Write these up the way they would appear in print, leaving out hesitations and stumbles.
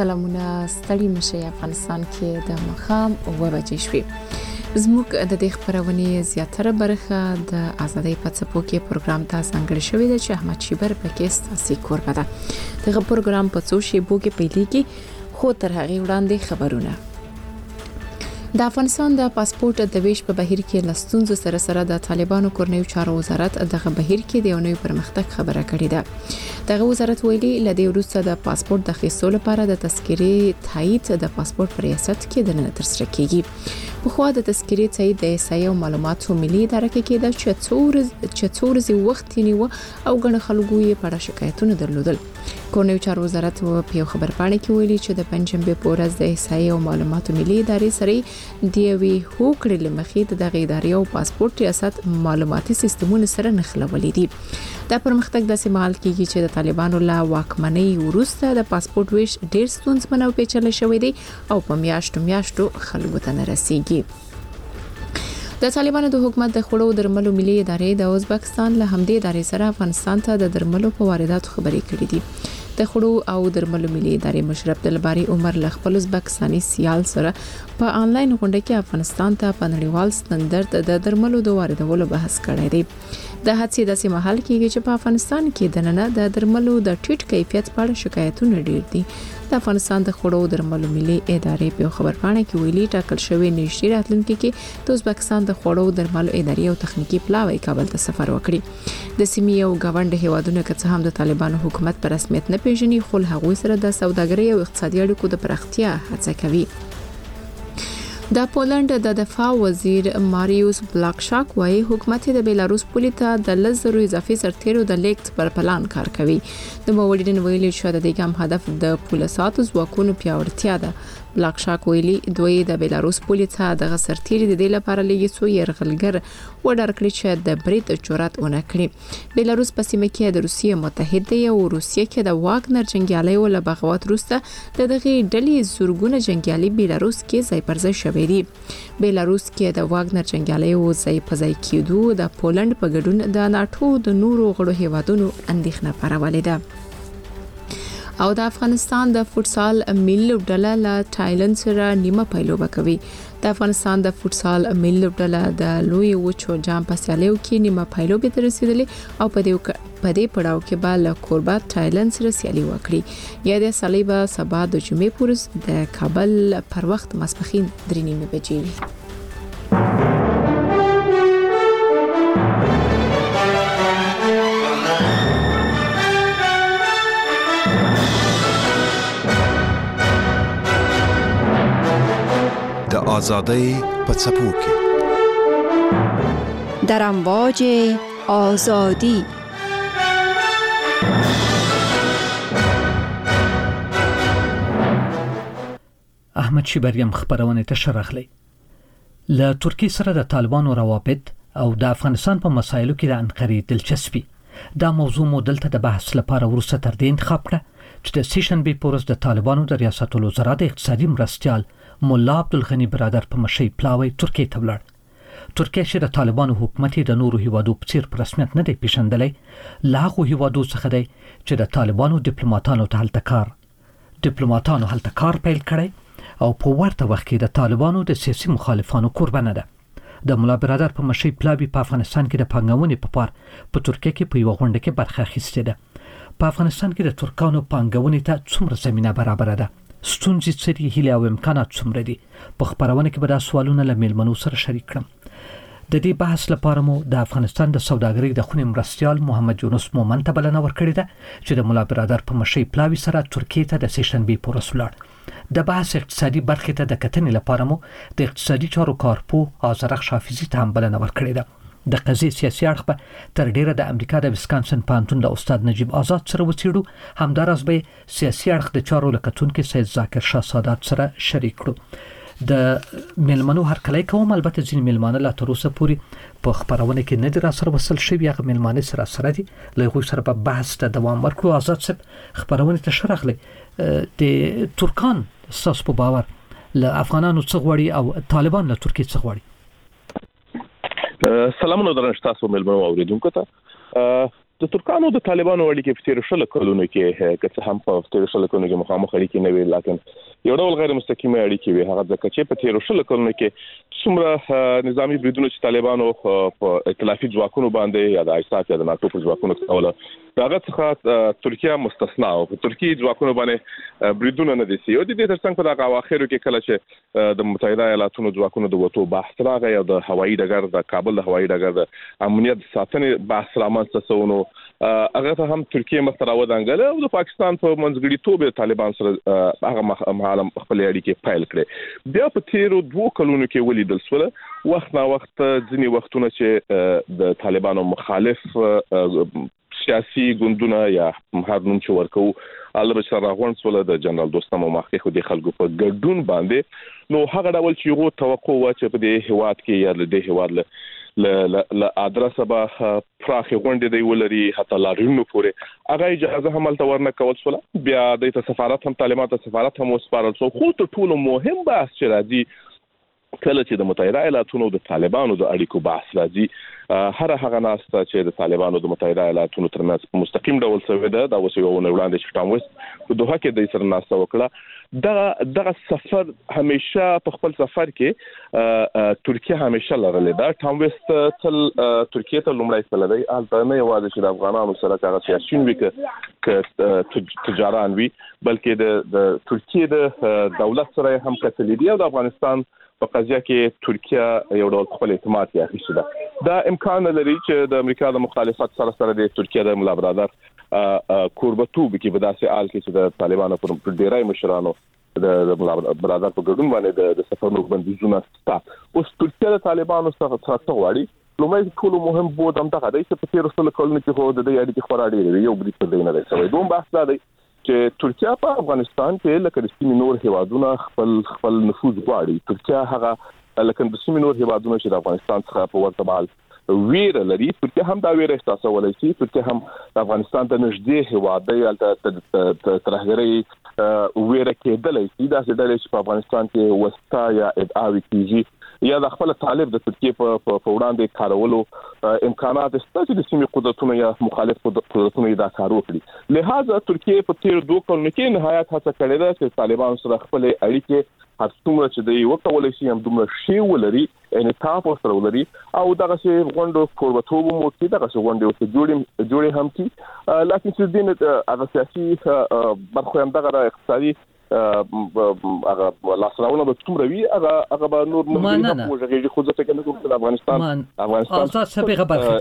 سلامونه ستړي مشه افغانستان کې د مخام 9 بجې شوې. زموږ د دې خبرونه زیاتره برخه د ازادۍ په څپو کې پروګرام ته څنګه شوې ده چې احمد شیبر پکې ستاسو کوربه ده. دغه پروګرام په څو شیبو کې پیلېږي خو تر هغه وړاندې خبرونه. د افغانستان د پاسپورت د ویش په بهیر کې لستونزو سره د طالبانو کورنیو چارو وزارت دغه بهیر کې د یو نوې پرمختګ خبره کړې ده. دغه وزارت ویلي لدې وروسته د پاسپورت د خېستو لپاره د تذکرې تایید د پاسپورت په ریاست کې د نن ترسره کیږي. په خو د تذکرې تایید د ایسایو معلوماتو ملي اداره کې کېده چې څورزي وخت نیو او غن خلکو یې په شکایتونه درلودل. کورنیو چارو وزارت په یو خبر پاڼه کې ویلي چې د پنځمبه په ورځ د ایسایو معلوماتو ملي ادارې سره دیوی هوکړې لمخې د دغه ادارې او پاسپورت ریاست معلوماتي سیستمونو سره نښلولې دي. دا پرمختګ د سیمال کېږي چې د طالبانو لا واکمنۍ وروسته د پاسپورت ویش ډېر ستونزمن او پیچلې شوی دی او په میاشتو خلکو ته نه رسیږي. د طالبانو د حکومت د خړو درملو ملي ادارې د ازبکستان له همدې ادارې سره افغانستان ته د درملو په وارداتو خبرې کړې دي. د خړو او درملو ملي ادارې مشر عبدالباری عمر له خپل ازبکستاني سیال سره په انلاین غونډه کې افغانستان ته په نړیوال ستاندرد د درملو د واردولو بحث کړی دی. د حادثې د سیمه حل کېږي چې په افغانستان کې د نن د درملو د ټیټ کیفیت په اړه شکایتونه ډېر دي. د افغانستان د خړو درملو ملي ادارې په خبر پاڼه کې ویلي ټاکل شوی نشي راتلونکي کې د ازبکستان د خړو درملو ادارې او تخنیکی پلاوی کابل ته سفر وکړي. د سیمې او غونډه هیوادونو کې هم د طالبانو حکومت پر رسمیت نه پیژني خو هغوی سره د سوداګرۍ او اقتصادي اړیکو د پراختیا هڅه کوي. د پولند د دفاع وزیر ماریوس بلاکشاک وايي حکومت د بیلاروس پولیس ته د 100 اضافي سرتیرو د لیکت پر پلان کار کوي. د موړدین ویلي شو د دې ګام هدف د پولیساتو ځواکونو پیاوړتیا ده. بلاکشاک ویلي دوی د بیلاروس پولیس ته د سرتیري د دې لپاره لګي سو يرغلګر وډر کړی چې د برید جرأت ونه کړي. بیلاروس په سیمه کې د روسیې متحد دی او روسیې کې د واګنر جنگیالي ول بغاوت وروسته د دغه ډلې زورګونه جنگیالي بیلاروس کې ځای پر ځای شوی دي. بیلاروس کې د واګنر جنگیالي او ځای په ځای کېدو د پولند په ګډون د ناتو د نورو غړو هیوادونو اندېښنه پارولې ده. او د افغانستان د فوتسال ملي لوبډله له تایلند سره نیمه پایلوبه کوي. د افغانستان د فوتسال ملي لوبډله د لوی وچو جام په سیالیو کې نیمه پایلوبه ته رسیدلې او په دې پړاو کې به له کوربه تایلند سره سیالي وکړي. یا د صلیبه سبا د جمعې پورز د کابل پر وخت ماسپخین 3:30 بجې. آزادی په څپو کې در امواج آزادی. احمد شیبریم خبرونه ته شرخلی. له ترکیه سره د طالبانو روابط او د افغانستان په مسایلو کې د انقرې دلچسپي دا موضوع مو دلته د بحث لپاره ورسته تر دې انتخاب کړه چې د سیشنبه په ورځ د طالبانو د ریاست الوزرا د اقتصادي مرستیال مولا عبدالغنی برادر په مشي پلاوی ترکیه ته ولاړ. ترکیه چې د طالبانو حکومت د نورو هیوادو په څیر په رسمیت نه دی پیژندلی، لاغو هیوادو څخه دی چې د طالبانو ډیپلوماټانو هلته کار پیل کړی او په ورته وخت کې د طالبانو د سیاسي مخالفانو قربانه ده. د مولا برادر په مشي پلاوی په افغانستان کې د پنګونې په پار په ترکیه کې په یو غونډه کې برخه اخیستې ده. په افغانستان کې د ترکانو پنګونې ته څومره زمينه برابر ده؟ ستونزې څه دي؟ هیله او امکانات څومره دي؟ په خبرونه کې به دا سوالونه له میلمنو سره شریک کړم. د دې بحث لپاره مو د افغانستان د سوداګرۍ د خونې مرستیال محمد یونس مومن ته بلنه ورکړې ده چې د مولا برادر په مشي پلاوی سره ترکیه ته د سیشنبه په ورځ ولاړ. د بحث اقتصادي برخې ته د کتنې لپاره مو د اقتصادي چارو کارپوه آذرخ شافعي ته هم بلنه ورکړې ده. د قضیې سیاسي اړخ به تر ډیره د امریکا د ویسکانسن پوهنتون د استاد نجیب آزاد سره وڅېړو. همداراز به سیاسي اړخ د چارو لکتونکو سید ذاکر شاه سادات سره شریک کړو. د میلمنو هرکلی کوم. البته ځینې میلمانه لا تر اوسه پورې په خبرونه کې نه دي را سره وصل شوي. هغه میلمانه سره دي، له هغوی سره به بحث ته دوام ورکړو. آزاد صاحب خبرونه ته شرخلی د ترکان ستاسو په باور له افغانانو څه غواړي او طالبان له ترکیې څه غواړي؟ سلامونه درنښت تاسو ملمنو اوریدونکو ته. د ترکانو د طالبانو اړیکې په تیر شل کلونو کې که هم په تیر شل کلونو کې مخامخ اړیکې نه وي، لکه یو ډول غیر مستقیمه اړیکې وي. هغه ځکه چې په تیر شل کلونو کې څومره نظامی بریدونه چې طالبانو په ائتلافي ځواکونو باندې یا د آیساف یا د ناتو په ځواکونو کوله، هغه څخه ترکیه مستثنا او په ترکیه ځواکونو باندې بریدونه نه دي سي. او د دې ترڅنګ په دغه اواخرو کې کله چې د متحده ایالاتونو ځواکونو د وټو بحث راغی او د هوایي ډګر د کابل د هوایي ډګر د امنیت ساتنې بحث رامنځته شو، هغه ته هم ترکیه مخ ته راودانګله او د پاکستان په منځګړیتوب طالبان سره هغه مهاله خپل اړیکې فایل کړې. بیا په تیرو 2 کلونو کې ولیدل شو وخت نا وخت ځینې وختونه چې د طالبانو مخالف سیاسي ګوندونه یا هر نوم چې ورکو البته راغون سول د جنرال دوستم او مخکې خو د خلکو په ګډون باندې، نو هغه ډول چې یو توقع و چې په دې هواد کې یا د دې هواد ل ادرسه به فراخي غونډې دی ولري حتی لارینو پورې هغه اجازه هم تل ورنه کول سول. بیا د سفارت هم طالبات سفارت هم وسپارل سو. خو ته ټول مهم بحث چې راځي کله چې د متحده ایالاتونو د طالبانو د اړیکو بحث راځي، هر هغه ناسته چې د طالبانو د متحده ایالاتونو ترمنځ په مستقیم ډول شوې ده، دا اوس یو وړاندې چې ټام وست په دوحه کې د سره ناسته وکړه. دغه سفر همیشه په خپل سفر کې ترکیه همیشه لرلې ده. ټام وست تل ترکیه ته لومړی تللی دی، هلته نه یوازې چې د افغانانو سره هغه سیاسیون وي که تجاران وي، بلکې د ترکیه د دولت سره هم کتلې دي او د افغانستان په قضیه کې ترکیه یو ډول خپل اعتماد کې اخیسته ده. دا امکان لري چې د امریکا د مخالفت سره د ترکیه د ملا برادر کوربتوب کې په داسې حال کې چې د طالبانو پر ډیرای مشرانو د ملا برادر په ګډون باندې د سفرونو بندیزونه ستا. اوس ترکیه د طالبانو سره څه غواړي؟ لومړی ټول مهم بود هم دغه دی چې په تیر څو کلونو کې خو د دې اړیکې خورا ډېرې یو بریټ په دینه راځي. دوم بحث دا دی چې ترکیه په افغانستان کې لکه د سیمې نور هیوادونه خپل نفوذ غواړي. ترکیه هغه لکه د سیمې نور هیوادونه چې د افغانستان څخه په ورته بال ویره لري، ترکیه هم دا ویره احساسولای شي. ترکیه هم د افغانستان ته نږدې هیواد دی، البته ترهګرۍ ویره کېدلای شي. دا چې د افغانستان کې وستا یا ادعاوي کیږي یا د خپل طالب د ترکیه په وړاندې کارولو امکانات شته چې د سیمې قدرتونو یا مخالف قدرتونو دا کار وکړي. لہذا ترکیه په تیر 2 کلونو کې نهایت هڅه کړې ده چې طالبان سره خپل اړیکې هر څومره چې دی وکولای شي هم دومره شی ولري، انعطاف سره ولري او دغه شی غونډو کوربتوب مو کې دغه غونډې او جوړې هم کی. لکه چې دین هغه سیاسي برخو هم دغه اقتصادي هغه لاسراونه به څومره وي هغه به نور مهمه وګړي خو ځکه نه کوم چې افغانستان آزاد سبقه برخه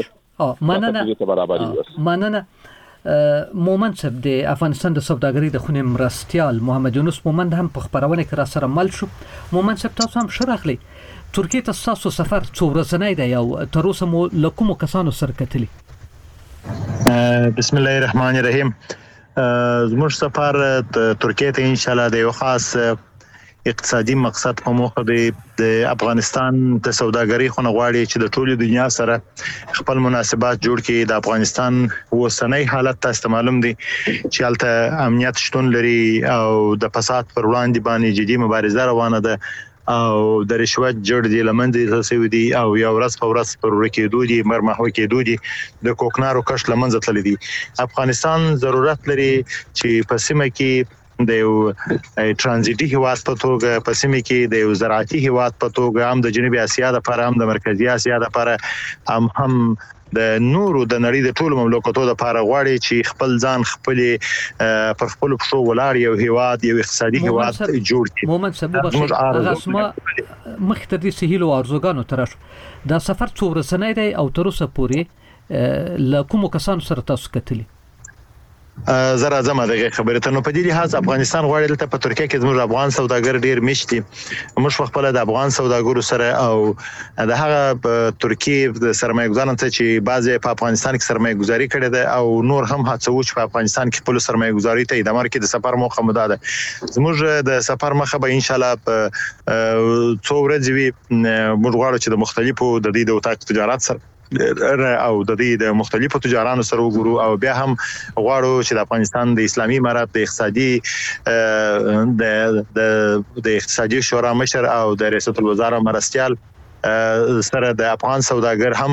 ته براش. مننه مومند صاحب د افغانستان د سوداګرۍ د خونې مرستيال محمد یونس مومند هم په خبرونه کې را سره مل شو. مومند صاحب تاسو هم شرحلی ترکیه ته تاسو سفر څو ورځې دی او تر اوسه مو لکوم کسانو سره کتلی؟ بسم الله الرحمن الرحیم. زموږ سفر ترکیه ته ان شاء الله د یو خاص اقتصادي مقصد په موخه د افغانستان د سوداګرۍ خونه غواړي چې د ټولې دنیا سره خپل مناسبات جوړ کړي. د افغانستان اوسنۍ حالت تاسو معلوم دي چې هلته امنیت شتون لري او د فساد پر وړاندې باندې جدي مبارزه روانه ده او د رشوت جوړ دي لمنځه تللی دي او یو ورځ په ورځ پر ورکېدو دي مرمحو کېدو دي د کوکنارو کښ لمنځه تللی دي. افغانستان ضرورت لري چې په سیمه کې د یو ترانزیټي هیواد په توګه په سیمه کې د یو زراعتي هیواد په توګه هم د جنوبي اسیا لپاره هم د مرکزی اسیا لپاره هم د نورو د نړۍ د ټولو مملکتونو لپاره غواړي چې خپل ځان خپل پر خپل پښو ولاړ یو هیواد یو اقتصادي هیواد جوړ کړي. مومند صاحب هغه اسما مختر دي سهیل او ارزوګانو ترش دا سفر څو ورځې دی او تر اوسه پورې ل کوم کسانو سره تاسو کتلی؟ زرا زما دغه خبره ته نو په دې لحاظ افغانستان غواړي ته په ترکیه کې زموږ افغان سوداګر ډیر مشتي موږ خپل د افغان سوداګرو سره او د هغه په ترکیه د سرمایه‌ګزارانو ته چې بعضی په افغانستان کې سرمایه‌ګزاري کړي ده او نور هم هڅه وکړي په افغانستان کې خپل سرمایه‌ګزاري ته ادامه ورکړي. د سفر موخه مو ده زموږ د سفر مخه به ان شاء الله په څو ورځې وي. موږ غواړو چې د مختلفو د دې د وټاک تجارت سره او د دې د مختلفو تجارانو سره وګورو او بیا هم غواړو چې د افغانستان د اسلامي امارات د اقتصادي د اقتصادي شورا مشر او د رئیس الوزرا مرستيال سره د افغان سوداګر هم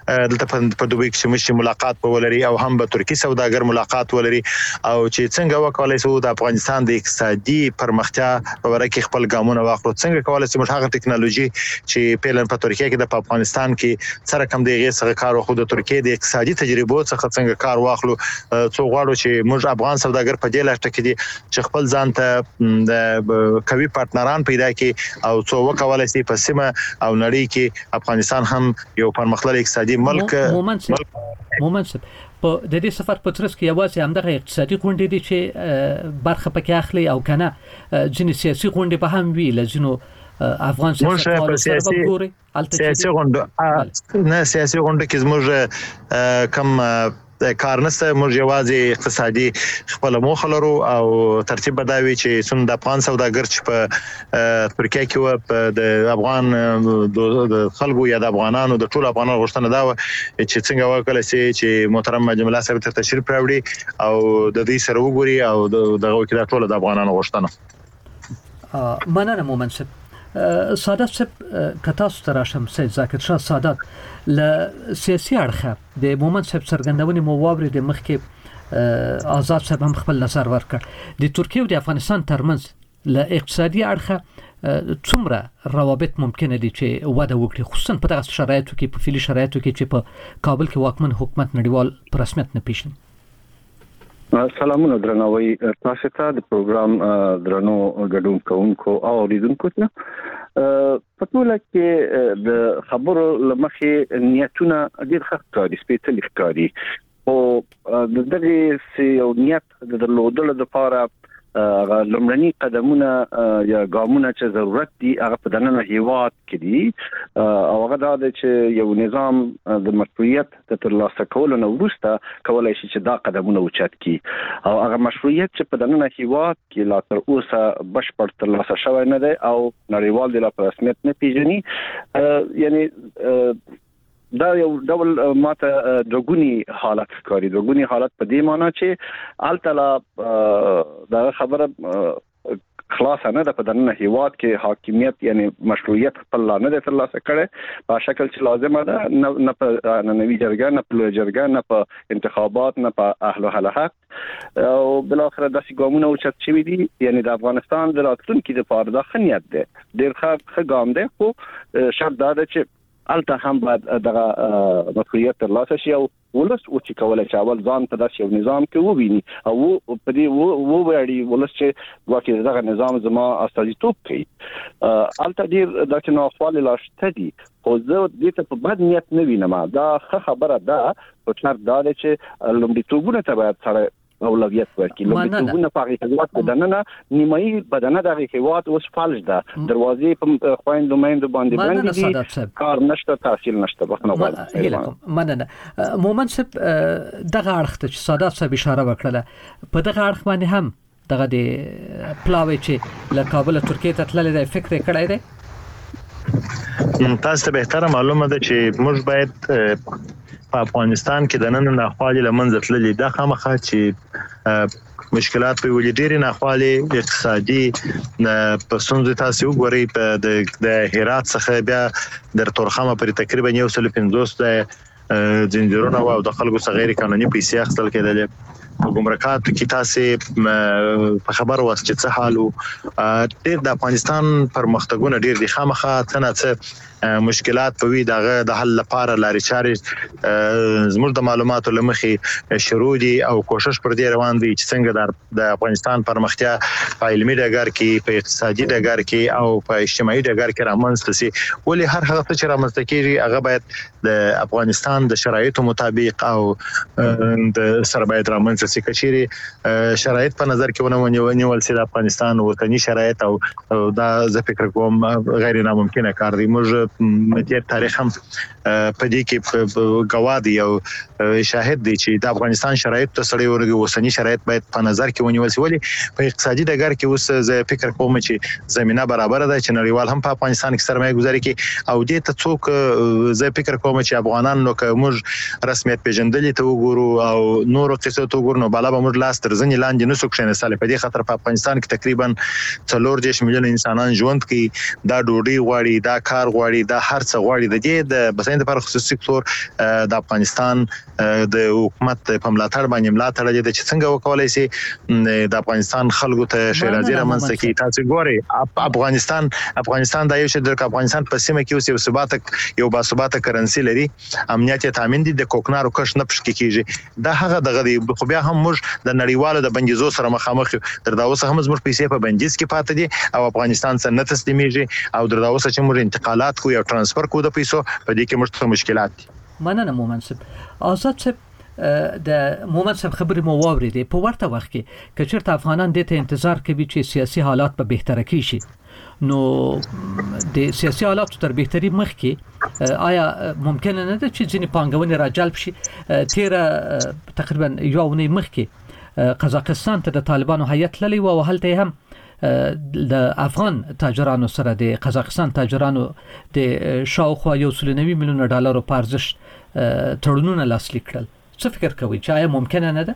دلته په دوبۍ کې مشي ملاقات ولري او هم به ترکی سوداګر ملاقات ولري او چې څنګه وکولای شو د افغانستان د اقتصادي پرمختیا په اړه کې خپل ګامونه واخلو، څنګه کولای شو موږ هغه ټکنالوژي چې پیلن په ترکیه کې د افغانستان کې سره کم دیغه څخه کار واخلو، د ترکیه د اقتصادي تجربو څخه څنګه کار واخلو، څو غواړو چې موږ افغان سوداګر په دې لټه کې دي چې خپل ځان ته د قوي پارتنران پیدا کړي او څو وکولای شي په سیمه او نړۍ کې افغانستان هم یو پرمختللی اقتصادي ملک مومنت په د دې سفر په ترڅ کې یوازې همدغه اقتصادي غونډې دي چې برخه پکې اخلي او کنه ځینې سیاسي غونډې به هم وی لزینو افغان سیاستوالو سره وګوري سیاسي غونډه نه سیاسي غونډه کې زموږ کم کار نشته، موږ یوازې اقتصادي خپل موخه لرو او ترتیب بداوي چې څنګه د افغان سوداګر چې په ترکیه کې و د افغان د خلکو یا د افغانانو د ټول افغانانو غوښتنه دا و چې څنګه وکړي چې محترم مجمله صاحب ته تشریف راوړي او د دې سره وګوري او دغه کې ټول د افغانانو غوښتنه. مننه مومن صاحب. سادات صاحب کتاسو تراشم سید ذاکر شاه سادات ل سیاسي اړخه د مومن صاحب څرګندونې مو واوري د مخکې آزاد صاحب هم خپل نظر ورکړ د ترکیه او د افغانستان ترمنځ ل اقتصادي اړخه څومره روابط ممکن دي چې وده وکړي، خصوصا په دغه شرایطو کې په فعلي شرایطو کې چې په کابل کې واکمن حکومت نړیوال په رسمیت نه پیژني. سلامونه درنوي تاسو ته د پروګرام درنو ګډون کوونکو او اوریدونکو ته په ټوله کې د خبرو لمخې نیتونه ډېر ښه ښکاري، سپېڅلي ښکاري او د دغه یو نیت د درلودلو لپاره لومړني قدمونه یا ګامونه چې ضرورت دي هغه په دننه هیواد کې دي او هغه دا چې یو نظام د مشروعیت د ترلاسه کولو نه وروسته کولای شي چې دا قدمونه اوچت کړي او هغه مشروعیت چې په دننه هیواد کې لا تر اوسه بشپړ ترلاسه شوی نه دی او نړیوال د لا په رسمیت نه پیژني، یعنی دا یو ډول ماته دوګونی حالت ښکاري. دوګونی حالت په دې معنی چې التلا دا خبره خلاص نه ده په دننه هیواد کې حاکمیت یعنی مشروعیت خپل نه ده ترلاسه کړي په شکل چې لازمه ده، نه په نوي جرګه، نه په جرګه، نه په انتخابات، نه په اهل حلقات او بل اخر د سیګامونه او چت شوی دي. یعنی د افغانستان د راتلونکي لپاره د خنیت ده ډېر ښه ګام ده، خو شرط دا ده چې الته هم بعد دغه مسؤلیت ترلاسه شي او ولس او چې کولای چې اول ځان ته د یو نظام کې وویني او په دې وړي ولس چې واکه دغه نظام زما استازیتوب کوي. الته ډیر د چنوخوال لاشته دي خو زه دې ته په بد نیت نه وینم. دا خبره ده او شرط دا چې لومړیتوبونه ته باید سره اولویت ورکړي. لومړیتوبونه په هیواد بدننه نیمایي بدنه د هیواد اوس فالج ده، دروازې په خويندو مېندو باندې باندې دي، کار نشته، تحصیل نشته. بخنه مننه مومن صاحب دغه اړخ ته سادات صاحب اشاره وکړه، په دغه اړخ باندې هم دغه د پلاوی چې له کابل ترکیه ته تللی دی فکر کړی دی. تاسو ته به معلومه ده چې موږ باید په افغانستان کې د نن ناخوالي لمنځه تللي ده، خامخا چې مشکلات په ولې ډېری ناخوالي اقتصادي په ستونزې تاسو وګورئ په د هرات څخه بیا در تورخمه پر تقریبا 150 د زنجیرونه او د خلکو څخه غیر قانوني پیسې اخیستل کېدل. ګمرکات کې تاسو په خبر واست چې څه حالو ډېر د افغانستان پرمختګونه ډېر دي، خامخا څه مشکلات په وی دغه د حل لپاره لارې چارې زموږ د معلوماتو لمخې شروع دي او کوشش پر دې روان دي چې څنګه د افغانستان پرمختیا په علمي ډګر کې، په اقتصادي ډګر کې او په اجتماعي ډګر کې رامنځته شي. ولې هر هغه چې رامنځته کیږي هغه باید د افغانستان د شرایطو مطابق او د سره باید رامنځته شي. کچېری شرایط په نظر کې ونیول شي د افغانستان وطني شرایط او دا زه فکر کوم غیر ناممکنه کار دی. موږ مدیر تاریخ هم په دې کې گواهی او شاهد دی چې د افغانستان شرایط ته سړی ورغی وسنی شرایط باید په نظر کې ونیول شي. ولې په اقتصادي ډګر کې اوس زه فکر کوم چې زمينه برابر ده چې نړیوال هم په افغانستان کې سرمایه گذاري کوي او دې ته څوک زه فکر کوم چې افغانان نو که موږ رسمیت پیژندلې ته وګورو او نور قصو ته وګورو نو بالا به موږ لاس تر ځنې لاندې نسو کښینستل. په دې خاطر په افغانستان کې تقریبا 4 ملیون انسانان ژوند کوي. دا ډوډۍ غواړي، دا کار غواړي، دا هر څه غواړي. د دې د بسنت لپاره خصوصي سکتور د افغانستان د حکومت په ملاتړ باندې ملاتړ لري چې څنګه وکولای شي د افغانستان خلکو ته شیرازي رامنځته کړي. تاسو ګورئ افغانستان د یو شي د افغانستان په سیمه کې اوس یو باثباته کرنسي لري، امنیت تامین دي، د کوکنارو کښ نه پښ کیږي. دا هغه دغه خو بیا هم موږ د نړیوالو د بندیزو سره مخامخ تر دا اوسه هم زموږ پیسې په بندیز کې پاتې دي او افغانستان څخه نه تسلیمېږي او تر دا اوسه چې موږ انتقالات کوو یا ترانسفر کوو د پیسو په دې کې موږ مشکلات دي. مننه مومن صاحب. آزاد صاحب د مومن صاحب خبرې مو واوریدې. په ورته وخت کې که چېرته افغانان دې ته انتظار کوي چې سیاسي حالات به بهتره کیږي، نو د سیاسي حالاتو تر بهتري مخکې آیا ممکن نه ده چې ځینې پانګونې راجلب شي؟ تیره تقریبا یو اونۍ مخکې قزاقستان ته د طالبانو هیئت تللی و او هلته هم د افغان تاجرانو سره د قزاقستان تاجرانو د شاوخوا $190 میلیون په ارزښت تړونونه لاسلیک کړل. څه فکر کوئ چې آیا ممکنه نه ده؟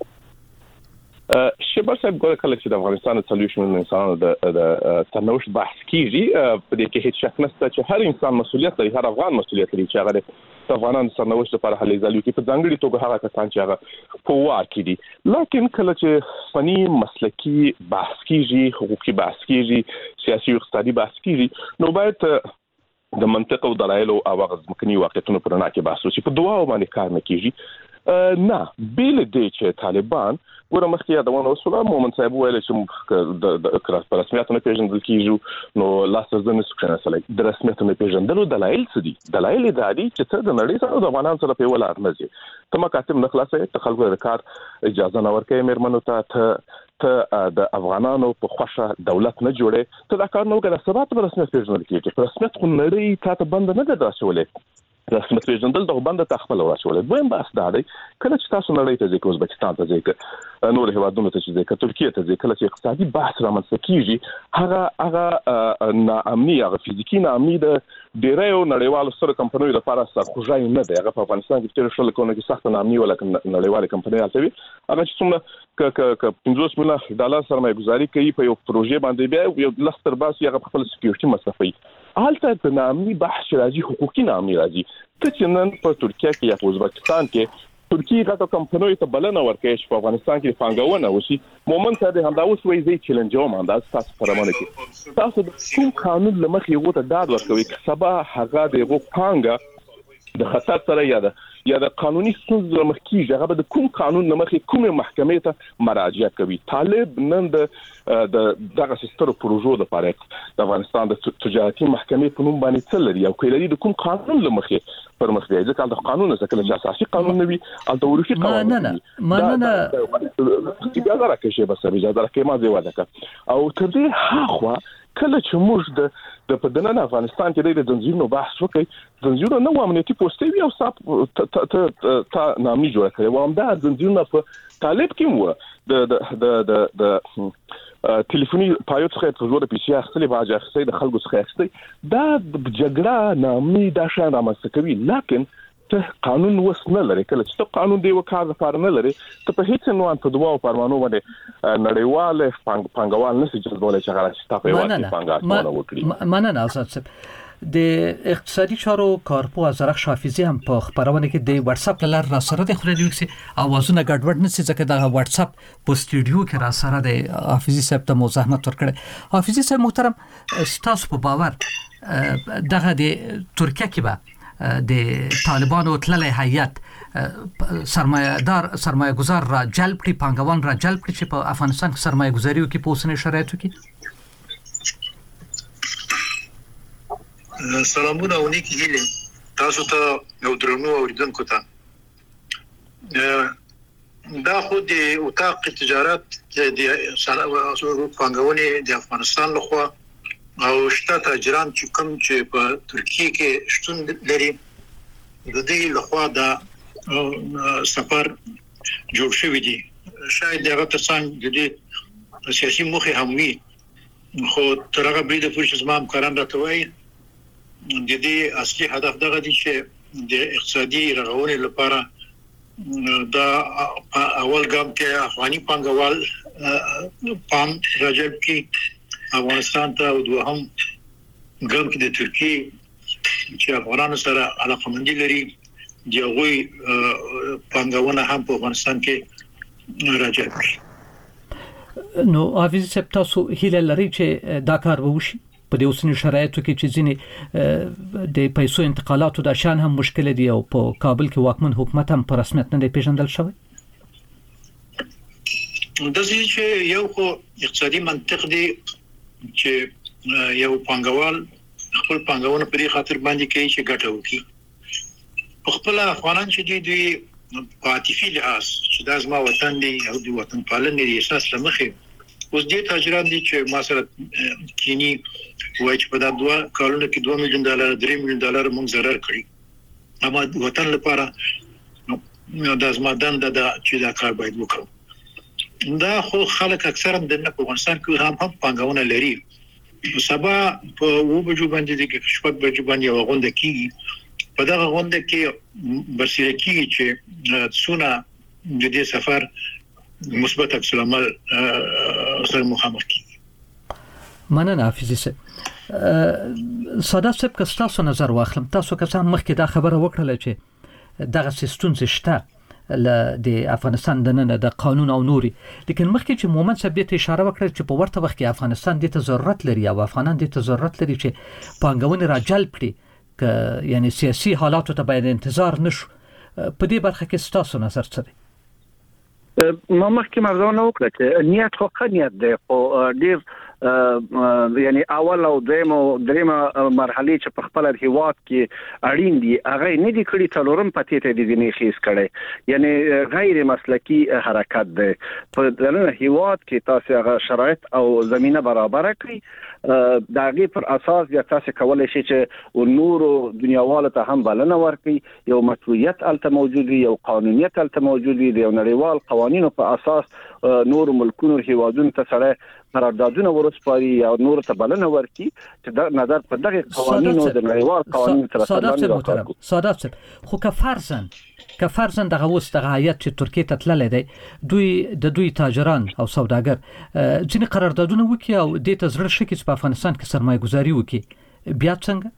شباب صاحب ګوره کله چې د افغانستان د 40 میلیون انسانانو د سرنوشت بحث کیږي، په دې کې هیڅ شک نشته چې هر انسان مسؤلیت لري، هر افغان مسؤلیت لري چې هغه د افغانانو سرنوشت لپاره هلې ځلې کوي، په ځانګړي توګه هغه کسان چې هغه په واک کې دي. لیکن کله چې فني مسلکي بحث کیږي، حقوقي بحث کیږي، سیاسي او اقتصادي بحث کیږي، نو باید د منطق او دلایل او ځمکني واقعیتونو پر رڼا کې بحث وشي، په دواړو باندې کار نه کیږي. نه بیل دی چې طالبان ګوره مخکې یادونه وسوله، مومن صاحب ویل چې د رسمیاتو نه پیژندل کیږي نو لاس تر ځنه سکشنسل د رسمیاتو نه پیژندلو دلایل څه دي؟ دلایل دا دي چې ته د نړۍ سره د افغانانو سره په ولار نه ځي، ته مکاتب نه خلاصې، ته خلکو د کار اجازه نه ورکوي، مېرمنو ته د افغانانو په خوښه دولت نه جوړي، ته دا کار نه وکړې، سبا ته رسمیت پیژندل کیږي. په رسمیت خو نړۍ تاسو بند نه ده داسولې، رسمیت پیژندل د بند ته خپل ورسول. دویم بحث دا دی کله چې تاسو نړۍ ته ځئ، ازبکستان ته ځئ، نور هیوادونو ته ځئ، ترکیه ته ځئ، کله چې اقتصادي بحث رامنځته کیږي، هغه ناامني، هغه فزیکی ناامني د ډیرو نړیوالو سره کمپنیو لپاره سرخوږی نه دی. هغه په افغانستان کې چې شل کونه کې سخت ناامني ولکه نړیوالې کمپنۍ هڅوي، هغه چې څومره ک $50 میلیون سرمایه گذاري کوي په یو پروژې باندې، بیا یو لخت تر باسي هغه خپل سکیورټي مصرفوي. حالته د ناامني بحث راځي، حقوقي ناامني راځي. ته چې نن په ترکیه کې یا په ازبکستان کې ترکیه غټو کمپنیو ته بلنه ورکړي چې په افغانستان کې پانګونه وشي، مومن ته د همدا اوس وایي زی چیلنجوم انداز تاسو پرمانه کې تاسو د کوم قانون لمخې یو ته داد ورکوي چې سبا هغه د یو پانګه د خطر سره یا د قانوني ستونزو لمخې هغه د کوم قانون لمخې کومه محکمې ته مراجعه کوي. طالب نن د دغه سترو پروژو لپاره د افغانستان د تجارتي محکمې په نوم باندې څه لري او کله د کوم قانون لمخې پر مخ دی، ځکه د قانون څخه کله اساسي قانون نوي التوريخي قانون نه بیا راکې شی بس اجازه راکې ما دی واده او تر دې هاخوا کله چې موږ د پدنن افغانستان کې د زنجیرونو بحث وکړي، زنجیرونه نو امنیتي پوسټي او صاحب ته نامي جوړ کړي و هم دا زنجیرونه په طالب کې و د ټلیفوني پایوت څخه په زور پیسې اخلي، باج اخلي، د خلکو څخه اخلي، دا جګړه نامي دا شان رامنځته کوي. لیکن ته قانون وس نه لري، کله چې ته قانون دی وکړ لپاره نه لري، ته په هیڅ نوع په دواو پرمانو باندې نړیواله پانګوال نشي جذبولای چې هغه چې تاسو یې پانګه وکړي. مننه آزاد صاحب. د اقتصادي چارو کارپو ازرخ حافظي هم په خبرونه کې د واتس اپ لار را سره د خوري وکسي اوازونه ګډوډ نشي، ځکه د واتس اپ په سټوډیو کې را سره د حافظي صاحب ته مو زحمت ورکړي. حافظي صاحب محترم، تاسو په باور دغه د ترکیه کې به د طالبانو تللی هیئت سرمایه گذار را جلب کړي، پانګوان را جلب کړي چې په افغانستان کې سرمایه گذاري وکړي په اوسنۍ شرایطو کې؟ سلامونه او نیکی هیله تاسو ته او درنو اوریدونکو ته. دا خو د اتاق تجارت د پانګونې د افغانستان لخوا او شته تاجران چې کوم چې په ترکیه کې شتون لري د دې لخوا دا سفر جوړ شوی دی. شاید هغه ترڅنګ د دې سیاسي موخه هم وي، خو تر هغه بریده پورې چې زما همکاران راته وایي د دې اصلي هدف دغه دی چې د اقتصادي رغونې لپاره دا اول ګام کې افغاني پانګوال پام راجب کې افغانستان ته او دوهم ګام کې د ترکیه چې افغانانو سره علاقمندي لري دی غوي پانګونه هم په افغانستان کې راجب کړي. نو حافظ صاحب تاسو هیله لري چې دا کار وشي په دې اوسنی شرایطو کې چې ځینې د پیسو انتقالاتو د شان هم مشکل دي او په کابل کې واکمن حکومت هم په رسمیت نه پیژندل شوی؟ د دې چې یو خو اقتصادي منطق دی چې یو پانګوال خپل پانګونه په دې خاطر باندې کوي چې ګټه وکړي. خپل افغانان چې دوی په عاطفي لحاظ چې دا زما وطن دی او د وطن پالنې احساس لمخې اوس دې تاجران دي چې ما سره کینی وایي چې په دا 2 کالونو کې $2 مليون $3 مليون موږ ضرر کړی. اما وطن لپاره دا زما دنده ده چې دا کار باید وکړو. دا خو خلک اکثرا د افغانستان کې هم پانګونه لري. سبا په وبجو باندې د شپږ بجو باندې غونډه کیږي. په دا غونډه کې برسېره کیږي چې څونه د دې سفر مثبت عکس العمل سره مخامخ کیږي. مننه حافظ صاحب. ساده صاحب که تاسو نظر واخلم، تاسو کسان مخکې دا خبره وکړه چې دغه سیستم شته د افغانستان د نن د قانون او نوري، لیکن مخکې چې مومن صاحب ته اشاره وکړه چې په ورته وخت کې افغانستان د ضرورت لري او افغانان د ضرورت لري چې پانګونه را جلب کړي، که یعنی سیاسي حالاتو ته باید انتظار نشو. په دې برخه کې تاسو نظر څه دی؟ ما مخکې مرزونه وکړه چې نیت خو نیت دی خو ډیر یعنی اول او درېمه مرحله چې په خپل هیواد کې اړین دي هغه نه دي کړی څلورم پاتې ته دي نه خېس کړي، یعنی غیر مسلکی حرکت ده. په دغه هیواد کې تاسو هغه شرایط او زمينه برابر کړئ، داغه پر اساس بیا تاسو کولای شئ چې نورو دنیاوالو ته هم بلنه ورکړي. یو مسؤلیت الته موجود وي، یو قانونیت الته موجود وي، یو نړیوال قوانینو په اساس نور ملکونو هیوادونو ته سره قراردادونه ورسپاري یا نور ته بلنه ورکړي چې د نظر په دغه قوانینو د نړیوال قوانینو سره سره سادات خو که فرضاً دغه اوس دغه هیئت چې ترکیه ته تللی دی، دوی تاجران او سوداګر ځینې قراردادونه وکړي او دې ته زړه شي چې په افغانستان کې سرمایه گذاري وکړي، بیا څنګه؟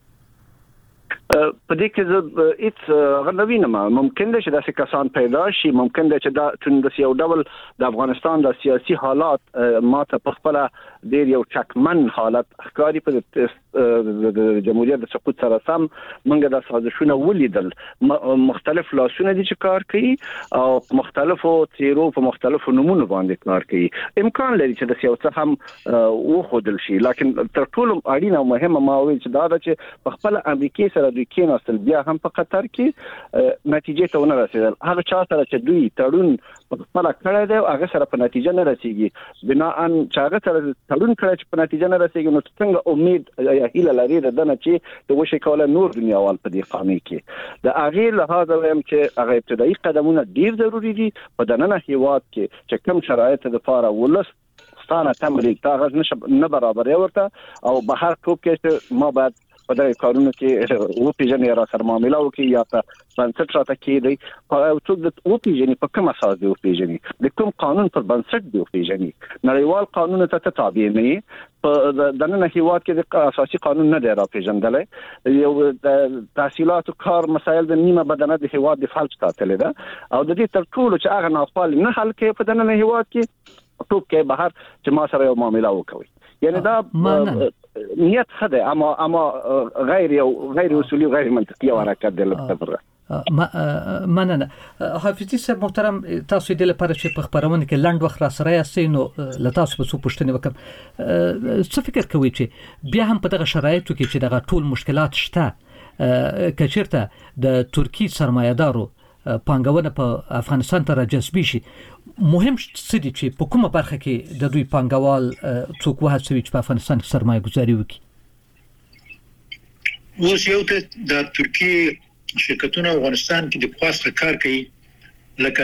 په دې کې هیڅ غنوینه ممکن ده چې داسې کسان پیدا شي، ممکن ده چې دا یو ډول د افغانستان د سیاسي حالات ماته په خپل ډیر یو چکمن حالت ښکاری په جمهوریت د سقوط سره سم موږ د سازشونه ولیدل. مختلف لاسونه دي چې کار کوي او مختلفو تیرو په مختلفو نمونه باندې کار کوي. امکان لري چې د سیاست هم وخدل شي، لکه تر ټولو اړینه او مهمه ما ویل چې دا ده چې په خپل امریکای سره دوی کېناستل، بیا هم په قطر کې نتیجې ته ونه رسیدل. هغه چا سره چې دوی تړون په خپل کړی دی هغه سره په نتیجه نه رسیږي، بنا ان چې هغه سره تړون کړی چې په نتیجه نه رسیږي، نو څنګه امید یا هیله لري د دنه چې د وشي کوله نور دنیاوال په دې قانون کې د هغه لحاظ وایم چې هغه ابتدایي قدمونه ډیر ضروری دي په دننه هیواد کې چې کوم شرایط د لپاره ولس ستانه تمرین تاغز نه برابر ورته او بهر ټوب کې ما بعد په دغه کارونو کې او پیژنې را سره معاملې وکړي یا په بنسټ راته کېدی او څوک د او پیژنې په کوم اساس دی او پیژنې د کوم قانون پر بنسټ دی او پیژنې نړیوال قانون ته تابع نه په دننه هیواد کې د اساسي قانون نه دی را پیژندل. یو تحصیلات او کار مسایل د نیمه بدنه د هیواد د فلج ساتل ده او د دې تر ټولو چې هغه ناخوال نه حل کې په دننه هیواد کې ټوب کې بهر چې ما سره یو معاملې وکوي، یعنی دا نیت خده اما غیر اصولی و غیر منطقی حرکت دی لپاره. مننه حافظي صاحب محترم، تاسو دې لپاره چې په خبرونه کې لنډ وخت را سره یاستئ، نو له تاسو په څو پوښتنې وکم. څه فکر کوئ چې بیا هم په دغه شرایطو کې چې دغه ټول مشکلات شته، کچیرته د ترکی سرمایه‌دارو پانګونه په افغانستان ته راجذبي شي، مهم څه دي چې په کومه برخه کې د دوی پانګوال څوک وهڅوي چې په افغانستان کې سرمایه گذاري وکړي؟ اوس یو ته د ترکی شرکتونه افغانستان کې د خاصه کار کوي، لکه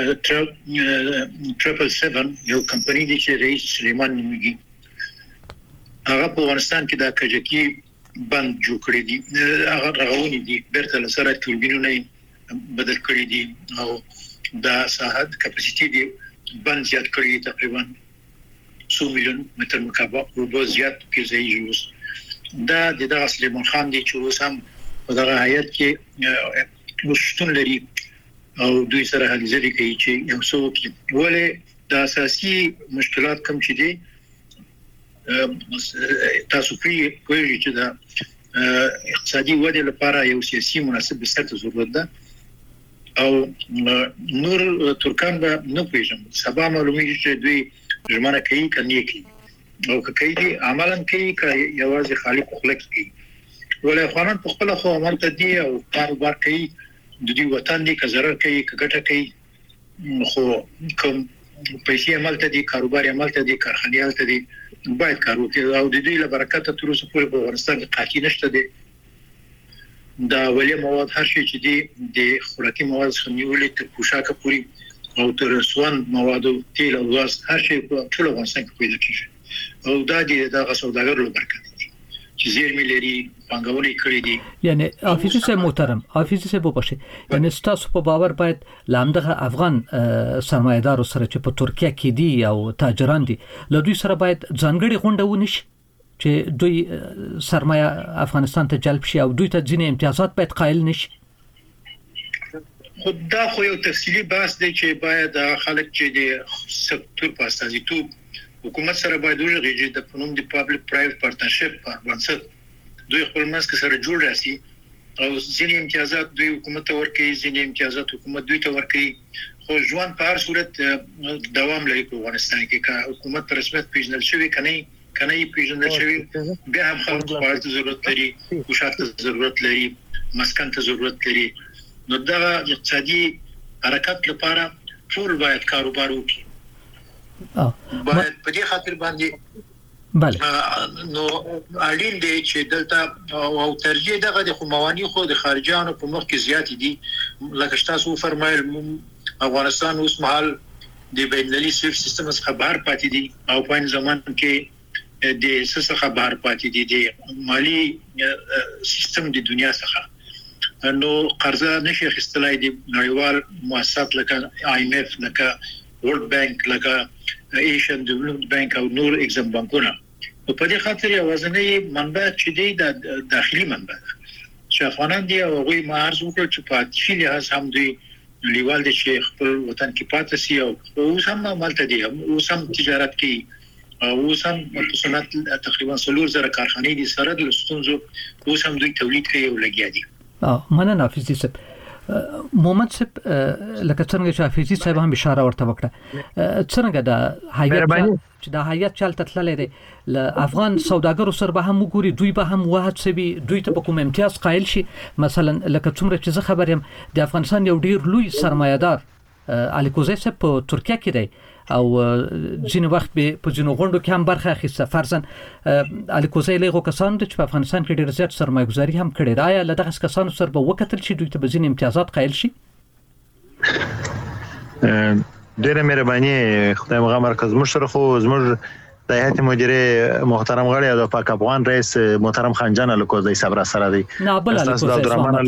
777 یو کمپنی دی چې رئیس سلیمان نومیږي، هغه په افغانستان کې د کجکی بند جوړ کړی دی، هغه راغونی دي برته سره توربینونه بدل کړی دي او دا ساحه کپاسيټي دی بند زیات کړی تقریبا 100 میلیون متر مکعب او زیات کې ځای یوز دا د سلیمان خان دی چې اوس هم په دغه هیئت کې مشتون لري او دوی سره هلي ځلې کوي چې یو څه وکړي ولې د اساسي مشکلات کوم چې دي تاسو کوی چې دا اقتصادي وده لپاره یو سیاسي مناسب بستر ضرورت ده او نور ترکان به نه پیژنم سبا معلومیږي چې دوی ژمنه کوي کني کوي او کوي عملاً کوي یوازې خالي خلک کوي ولې افغانان په خپل خو عمل ته دي او کاروبار کوي د دې وطن دي که ضرر کوي که ګټه کوي خو کوم پیسې عمل ته دي کاروبار عمل ته دي کارخانې عمل ته دي باید کار وکړي او د دې لپاره برکت تر اوسه پورې په افغانستان کې قاطع نشته دي دا ولې مواد هر شي چې دي د خوراکي مواد خنیولې تر پوشاکه پوری او تر سوان مواد تیل او غاز هر شي په ټول افغانستان کې پیدا کیږي او دا د سوداګرو لپاره برکت دي چې زیرمې لري پانګونې کړې دي یعنی حافظ صاحب محترم حافظ صاحب وبښي یعنی تاسو په باور باید لامدغه افغان سرمایدار سره چې په ترکیه کې دي او تاجران دي له دوی سره باید ځانګړي غونډه ونشي چې دوی سرمایه افغانستان ته جلب شي او دوی ته ځینې امتیازات باید قائل نشي خدا خو یو تفصیلی بحث دی چې باید خلک چې د سکتور په استازیتوب حکومت سره باید وغږیږي د فنوم د پابلیک پرایویټ پارتنرشپ په بنسټ دوی خپل منځ کې سره جوړ راسي او ځینې امتیازات دوی حکومت ته ورکوي ځینې امتیازات حکومت دوی ته ورکوي خو ژوند په هر صورت دوام لري په افغانستان کې که حکومت په رسمیت پیژندل شوی کني پیژندل شوی بیا هم خلکو ته ضرورت لري پوشاک ته ضرورت لري مسکن ته ضرورت لري نو دا اقتصادي حرکت لپاره ټول باید کاروبار وکړي باید په دې خاطر باندې بله نو اړین دی چې دلته او ترجیح دغه د مواني خو د خارجيانو په مخ کې زیات دي لکه تاسو فرمایل افغانستان اوس مهال د بینالمللي سویفټ سیستم څخه بهر پاتې دي او په ځمان کې د څخه بهر پاتې دي د مالی سیستم د دنیا څخه نو قرضه نشي اخیستلای د نړیوال مؤسسات لکه IMF لکه ورلد بانک لکه ایشین ډیولپمنٹ بانک او نور اگزام بانکونه په دې خاطر یوازنی منبع چې دی د داخلي منبع چې افغانان دی او غوي مارز وکړي چې په تشیل هاز هم دی لیوال د شیخ خپل وطن کې پاتې سي او هم عملته دي او هم تجارت کوي او هم په صنعت تقریبا 3000 کارخانې دي سره د ستونزو او هم دوی تولید کوي او لګیا دي مننه حافظ صاحب محمد صاحب لکه څنګه چې حافظ صاحب هم اشاره ورته وکړه څنګه د هیئت چې د هیئت چلته تللې ده ل افغان سوداګرو سره به هم وګوري دوی به هم واحد سوي دوی ته کوم امتیاز قائل شي مثلا لکه څومره چې زه خبر یم د افغانستان یو ډیر لوی سرمایدار الیکوزی صاحب په ترکیه کې دی او ځینې وخت به په ځینو غونډو کې هم برخه اخیسته فرضاً الیکوزی له کسانو چې په افغانستان کې ډیر زیات سرمایه‌ګذاري هم کړې ده یا له دغه کسانو سره به وکتل شي دوی ته به ځینې امتیازات قائل شي ډیره مهرباني خدای مغه مرکز مشر خو زموږ د هیئت مدیره محترم غړی او پاک افغان رئیس محترم خانجان الیکوزی صاحب سره دی استاد عبدالرحمن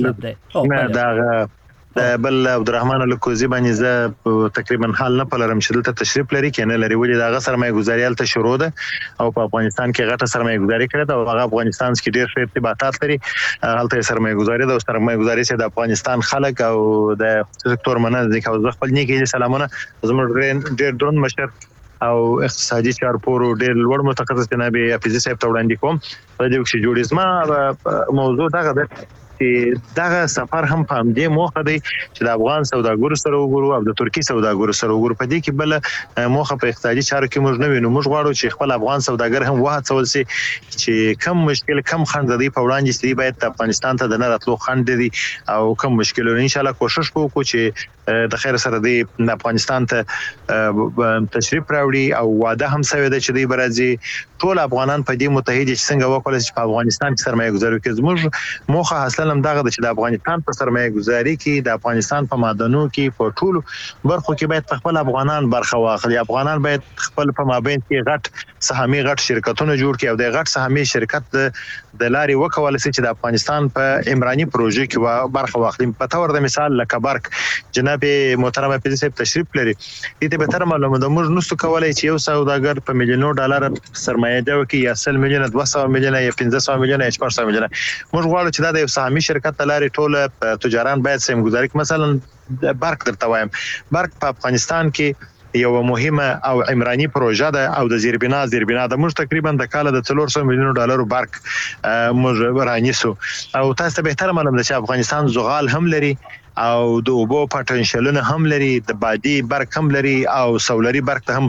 بل عبدالرحمن الیکوزی باندې زه تقریبا حال نه پلرم چې دلته تشریف لري کنه لري ولې دا سرمایه گذاري الته شروع ده او په افغانستان کې غټه سرمایه گذاري کړې ده او هغه افغانستان کې ډېر ښه ارتباطات لري الته سرمایه گذاري ده او سرمایه گذاري چې د افغانستان خلک او د سکتور منځ کې او خپل نیکی سلامونه زموږ ډېر درون مشر او اقتصادي چارپورو ډېر لوړ متخصص جناب حافظ صاحب ته وړاندې کوم په دې کې جوړیزما موضوع دغه ده چې دغه سفر هم په دې موخه دی چې د افغان سوداګرو سره وګورو او د ترکی سوداګرو سره وګورو په دې کې بل موخه په اقتصادي چارو کې موږ نه وینو موږ غواړو چې خپل افغان سوداګر هم وهڅول شي چې کم مشکل کم خند دی په وړاندې چې باید افغانستان ته د نه راتلو خند دي او کم مشکلونه ان شاء الله کوشش وکړو چې د خیر سره دی افغانستان ته تشریف راوړي او وعده هم شوی دی چې دی برازي ټول افغانان په دې متحد چې څنګه وکولای شي په افغانستان کې سرمایه گذاري وکړي. زموږ موخه اصلا هم دغه چې د افغانستان په سرمایه گذاري کې د افغانستان په معدنونو کې په ټول برخو کې باید خپل افغانان برخه واخلي. افغانان باید خپل په مابین کې غټ سهامي غټ شرکتونه جوړ کړي او د غټ سهامي شرکت د لارې وکولای شي چې د افغانستان په عمراني پروژې کې برخه واخلي. په تور د مثال لکه برق جناب محترم پیزي صاحب تشریف لري. دې به تر معلومه د موږ نو کولای چې یو سوداګر په میلیونو ډالر سرمایه دی وکي یا 100 میلیون 200 میلیون یا 500 میلیون یا 400 میلیون. موږ غواړو چې دا د یو سهامي شرکت لارې ټول تجاران باید سم گزاري. مثلا برق درته وایم، برق په افغانستان کې یو مهمه او عمراني پروژه ده او د زیربنا د موږ تقریبا د کال د 400 میلیون ډالر برق موږ رانیسو. او تاسو ته به تر معلومه ده چې افغانستان زغال هم لري او د اوبو پټنشلونه هم لري، د بادي برق هم لري او سولري برق ته هم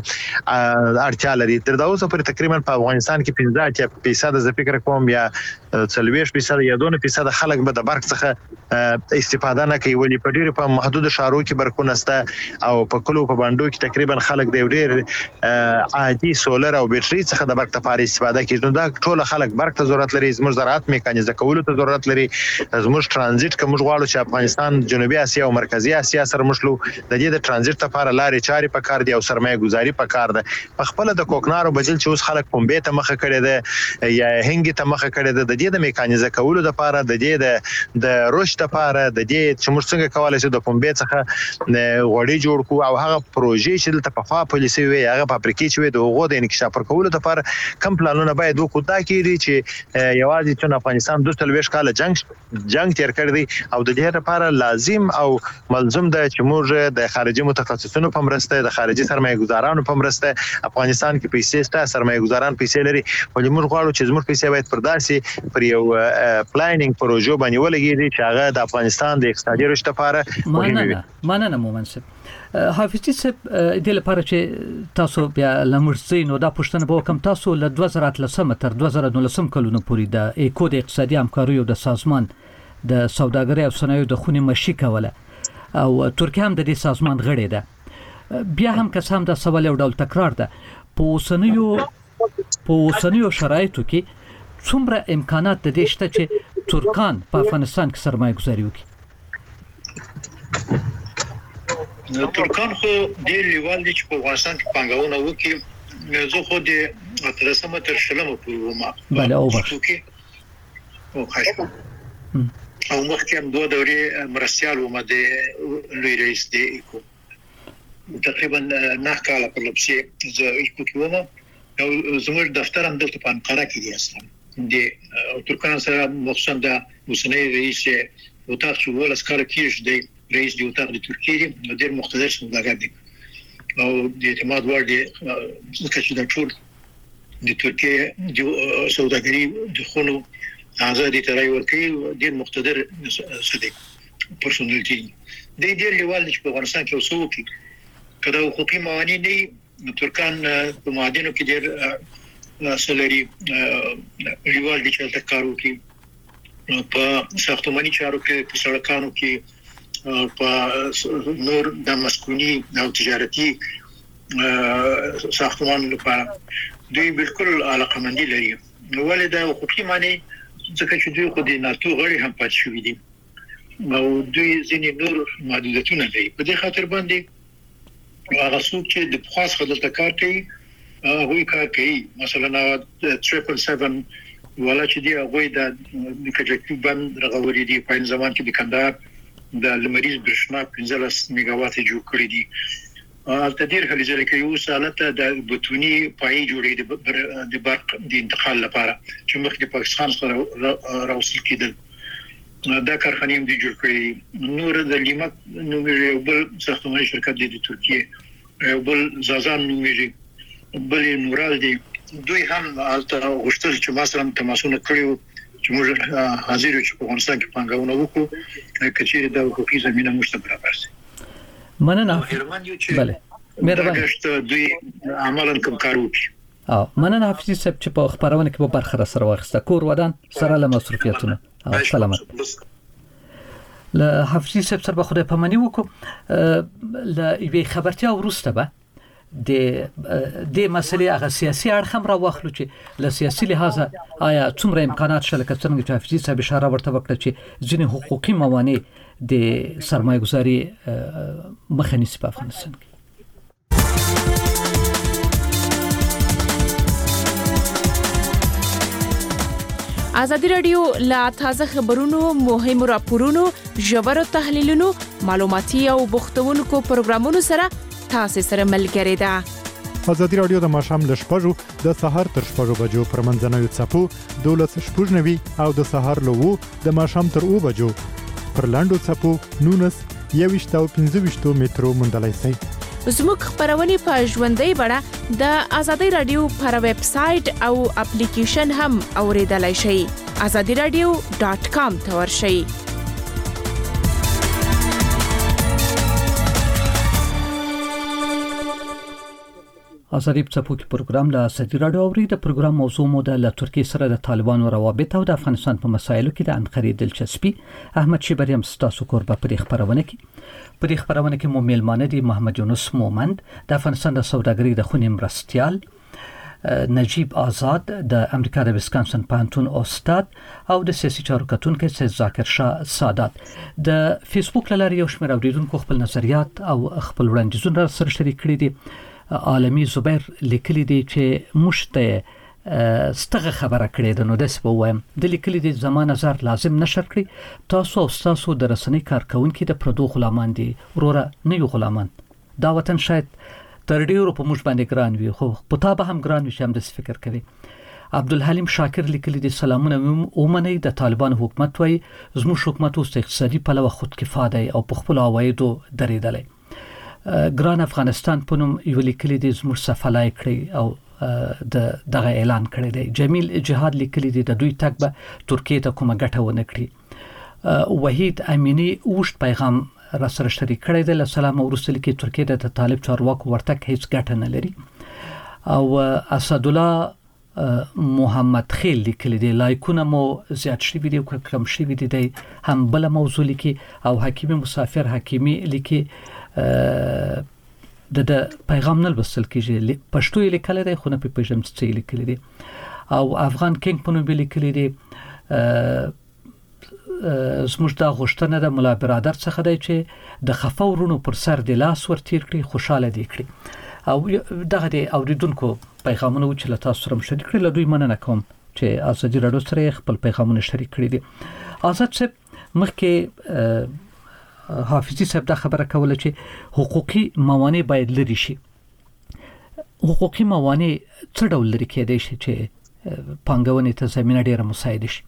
اړتیا لري. تر دا اوسه پر تقریبا په افغانستان کې 50% د فکر کوم یا 40% یا 2% خلک به د برق څخه استفاده نه کوي، ولی په ډیره په محدود شهرو کې برقونه سته او په کلو په باندې کې تقریبا خلک د ډیر عادي سولر او بیټري څخه د برق لپاره استفاده کوي. نو دا ټول خلک برق ته ضرورت لري. زموږ زراعت میکانیزه کولو ته ضرورت لري. زموږ ترانزیت کوم غواړو چې افغانستان جنوبي اسیا او مرکزی اسیا سره مشلو د دې د ترانزیت لپاره لارې چارې پکار دي او سرمایه گذاري پکار ده. په خپل د کوکنارو بجل چې اوس خلک پنبې ته مخه کړي ده یا هنګ ته مخه کړي ده، د دې د میکانیزه کولو لپاره د دې د رشد لپاره د دې چې موږ څنګه کولای شو د پنبې څخه غوړي جوړ کو او هغه پروژې چې د پخوا پالیسي وي هغه فابریکې چې د هغو د انکشاف کولو لپاره کم پلانونه باید وکړو. دا کېږي چې یوازې چې افغانستان 22 کال جنگ تیر کړی دی او د دې لپاره لازم او ملزم ده چې موږ د خارجي متخصصینو په مرسته د خارجي سرمایه گذارانو په مرسته افغانستان کې پیسې ستا سرمایه گذاران پیسې لري، ولې موږ غواړو چې زموږ پیسې باید پر داسې پر یو پلانینګ پروژو باندې ولګېږي چې هغه د افغانستان د اقتصادي رشد لپاره مهمه وي. مننه مومنصب. حافظي صاحب د لپاره چې تاسو بیا لمرسي نو دا پښتنه به کوم تاسو له 2013 تر 2019 کلونو پورې د ایکو د اقتصادي همکاریو د سازمان د سوداګرۍ او صنایعو د خونې مشي کوله او ترکیه هم د دې سازمان غړې ده. بیا هم که هم دا سوال یو ډول تکرار ده، په اوسنیو شرایطو کې څومره امکانات د دې شته چې ترکان په افغانستان کې سرمایه گذاري وکړي؟ ترکان خو ډېر لیوال دي چې په افغانستان کې پانګونه وکړي. زه خو د 13 تر 20 پورې وم. بله او بخش او مخکې هم 2 دورې مرستيال ومه د لوی رئیس دی ایکو تقریبا 9 کال په لپسې زه ایکو کې ومه او زموږ دفتر هم دلته په انقره کې دی اصلا د ترکان سره مخصوصا د اوسنی رئیس وتاق چې ولس کار کیږي دی رئیس دی وتاق د ترکیه دی ډېر مقتدر سوداګر دی او د اعتماد وړ دی ځکه چې د ټول د ترکیه د سوداګري د خونو آزادی ترای ورکی ډیر مقتدر صدیق پرسونالټي د دې لیوال چې په افغانستان کې اوسو کې کله حقوقي موانع نه ترکان په معادنو کې ډیر سلري لیوال چې تل کار وکړي په ساختماني چارو کې په سړکانو کې په نور د مسکونی او تجارتي ساختمان لپاره دوی بالکل علاقمندي لري. نو ولدا حقوقي معنی ځکه چې دوی خو د ناتو غړي هم پات شوې دي او دوی ځینې نور محدودیتونه لري. په دې خاطر باندې هغه څوک چې د خاص خدمت کار کوي هغه کار کوي. مثلا 777 ولا چې دی هغه د کجکي بند رغوري دي په ځمان کې د کندهار د لمریز برښنا 15 میگاوات جوړ کړی دي. تدیر هلي کې یو سالته د بتونی پای جوړې د برق د انتقال لپاره چې مخکې د پاکستان سره راوصل کېدل دا کارخانه هم د جوړ کړې. نور د لیمت نومې بل ساختماني شرکت د ترکیه بل زازان نومې بل نورال دی دوی هم البته غوښتل چې ما سره تماسونه کړیو چې موږ حاضر یو چې په افغانستان کې پانګونه وکړو کچېره د حقوقي زمينه موږ برابر شي. مننه. بله مهرباني دوی عملاً کوم کار وکړي. مننه حافظي صاحب چې په خبرونه کې به برخه سره واخسته کور ودان سره له مصرفیاتونه. سلامت. له حافظي صاحب سره به خدای پاماني وکړو. له یوې خبرتیا ورسته به د مسلې هغه سیاسي اړخ هم راوخلو چې له سیاسي لحاظ آیا څومره امکانات شته لکه څنګه چې حافظي صاحب اشاره ورته وکړه چې ځینې حقوقي موانع د سرمایه گذاري مخه نیسي په افغانستان کې. ازادي رادیو لا تازه خبرونو مهمو راپورونو ژورو تحلیلونو معلوماتي او بوختونکو پروګرامونو سره تاسو سره ملګری ده. ازادي رادیو د ماښام ل 6:00 د سحر تر 6:00 بجو پر منځنوي څپو 12:90 او د سحر له 2 د ماښام تر 2 بجو پر لاندو څپو 19 او 15 مترو مندلای سي. زموږ خبرونه په ژوندۍ بڼه د ازادي رادیو پر ویب سټ او اپلیکیشن هم اوریدلای شئ. azadiradio.com ته ورشئ. ازادي پڅپوکي پروګرام له ازادي رادیو اوري. د پروګرام موضوع مو د ترکیه سره د طالبانو روابط او د افغانستان په مسایلو کې د انقرې دلچسپي. احمد شیبری هم ستاسو کوربه په خبرونه کې مو میلمانه دي محمد یونس مومند د افغانستان د سوداګرۍ د خونې مرستيال، نجیب آزاد د امریکا د ویسکانسن پانتون استاد او د سیاسي چارو کتونکو سید ذاکر شاه سادات. د فیسبوک لارې یو شمېر اوریدونکو خپل نظریات او خپل وړاندیزونه سره شریک کړي دي. عالمی زبیر لیکلی دی چې مشته ستغه خبره کړې ده. نو داس په وایم د لیکلي دي زمانه نظر لازم نشر کړی. تاسو او تاسو د رسنۍ کارکونکو د پردو غلامان دي وروره نه یو غلامان. دا وطن شاید تر ډیرو په موږ باندې ګران وي خو په تا به هم ګران وي چې هم د فکر کوي. عبدالحلیم شاکر لیکلی دي سلامونه اومنه د طالبان حکومت وای زموږ حکومت اوس اقتصادي پلوه خود کفایه دی او په خپل عوایدو درېدلی. ګران افغانستان په نوم یو لیکلی دي زموږ صفالای کړی او دغه اعلان کړی دی. جمیل جهاد لیکلی دي د دوی تک به ترکیه ته کومه ګټه ونه کړي. وحید امینی اوشت پیغام را سره شریک کړی دی. له سلام ورسته لیکي ترکیه د طالب چارواکو ورتک هیڅ ګټه نه لري. او اسد الله محمد خیل لیکلی دی لایکونه مو زیات شوي دي او کم شوي دي هم بل موضوع لیکي. او حکیمی مسافر حکیمی لیکي د پیغام نه بسل کیږي پښتو یې لیکل دی خو نه په پېژم څه لیکل دي. او افغان کینګ په نوم لیکل دي زموږ د غوښتنه د مولا برادر څخه دی چې د خفورونو پر سر د لاس ورتیر کړي خوشاله دي کړي. او دغه د اوریدونکو پیغامونه چې له تاسو سره شریک کړل دوی مننه کوم چې ازادي رادیو سره خپل پیغامونه شریک کړي دي. آزاد صاحب مخکې حافظي صاحب دا خبره کوله چې حقوقي موانع باید لري شي. حقوقي موانع څه ډول لري کېدای شي چې پانګونې ته زمينه ډیره مساعد شي؟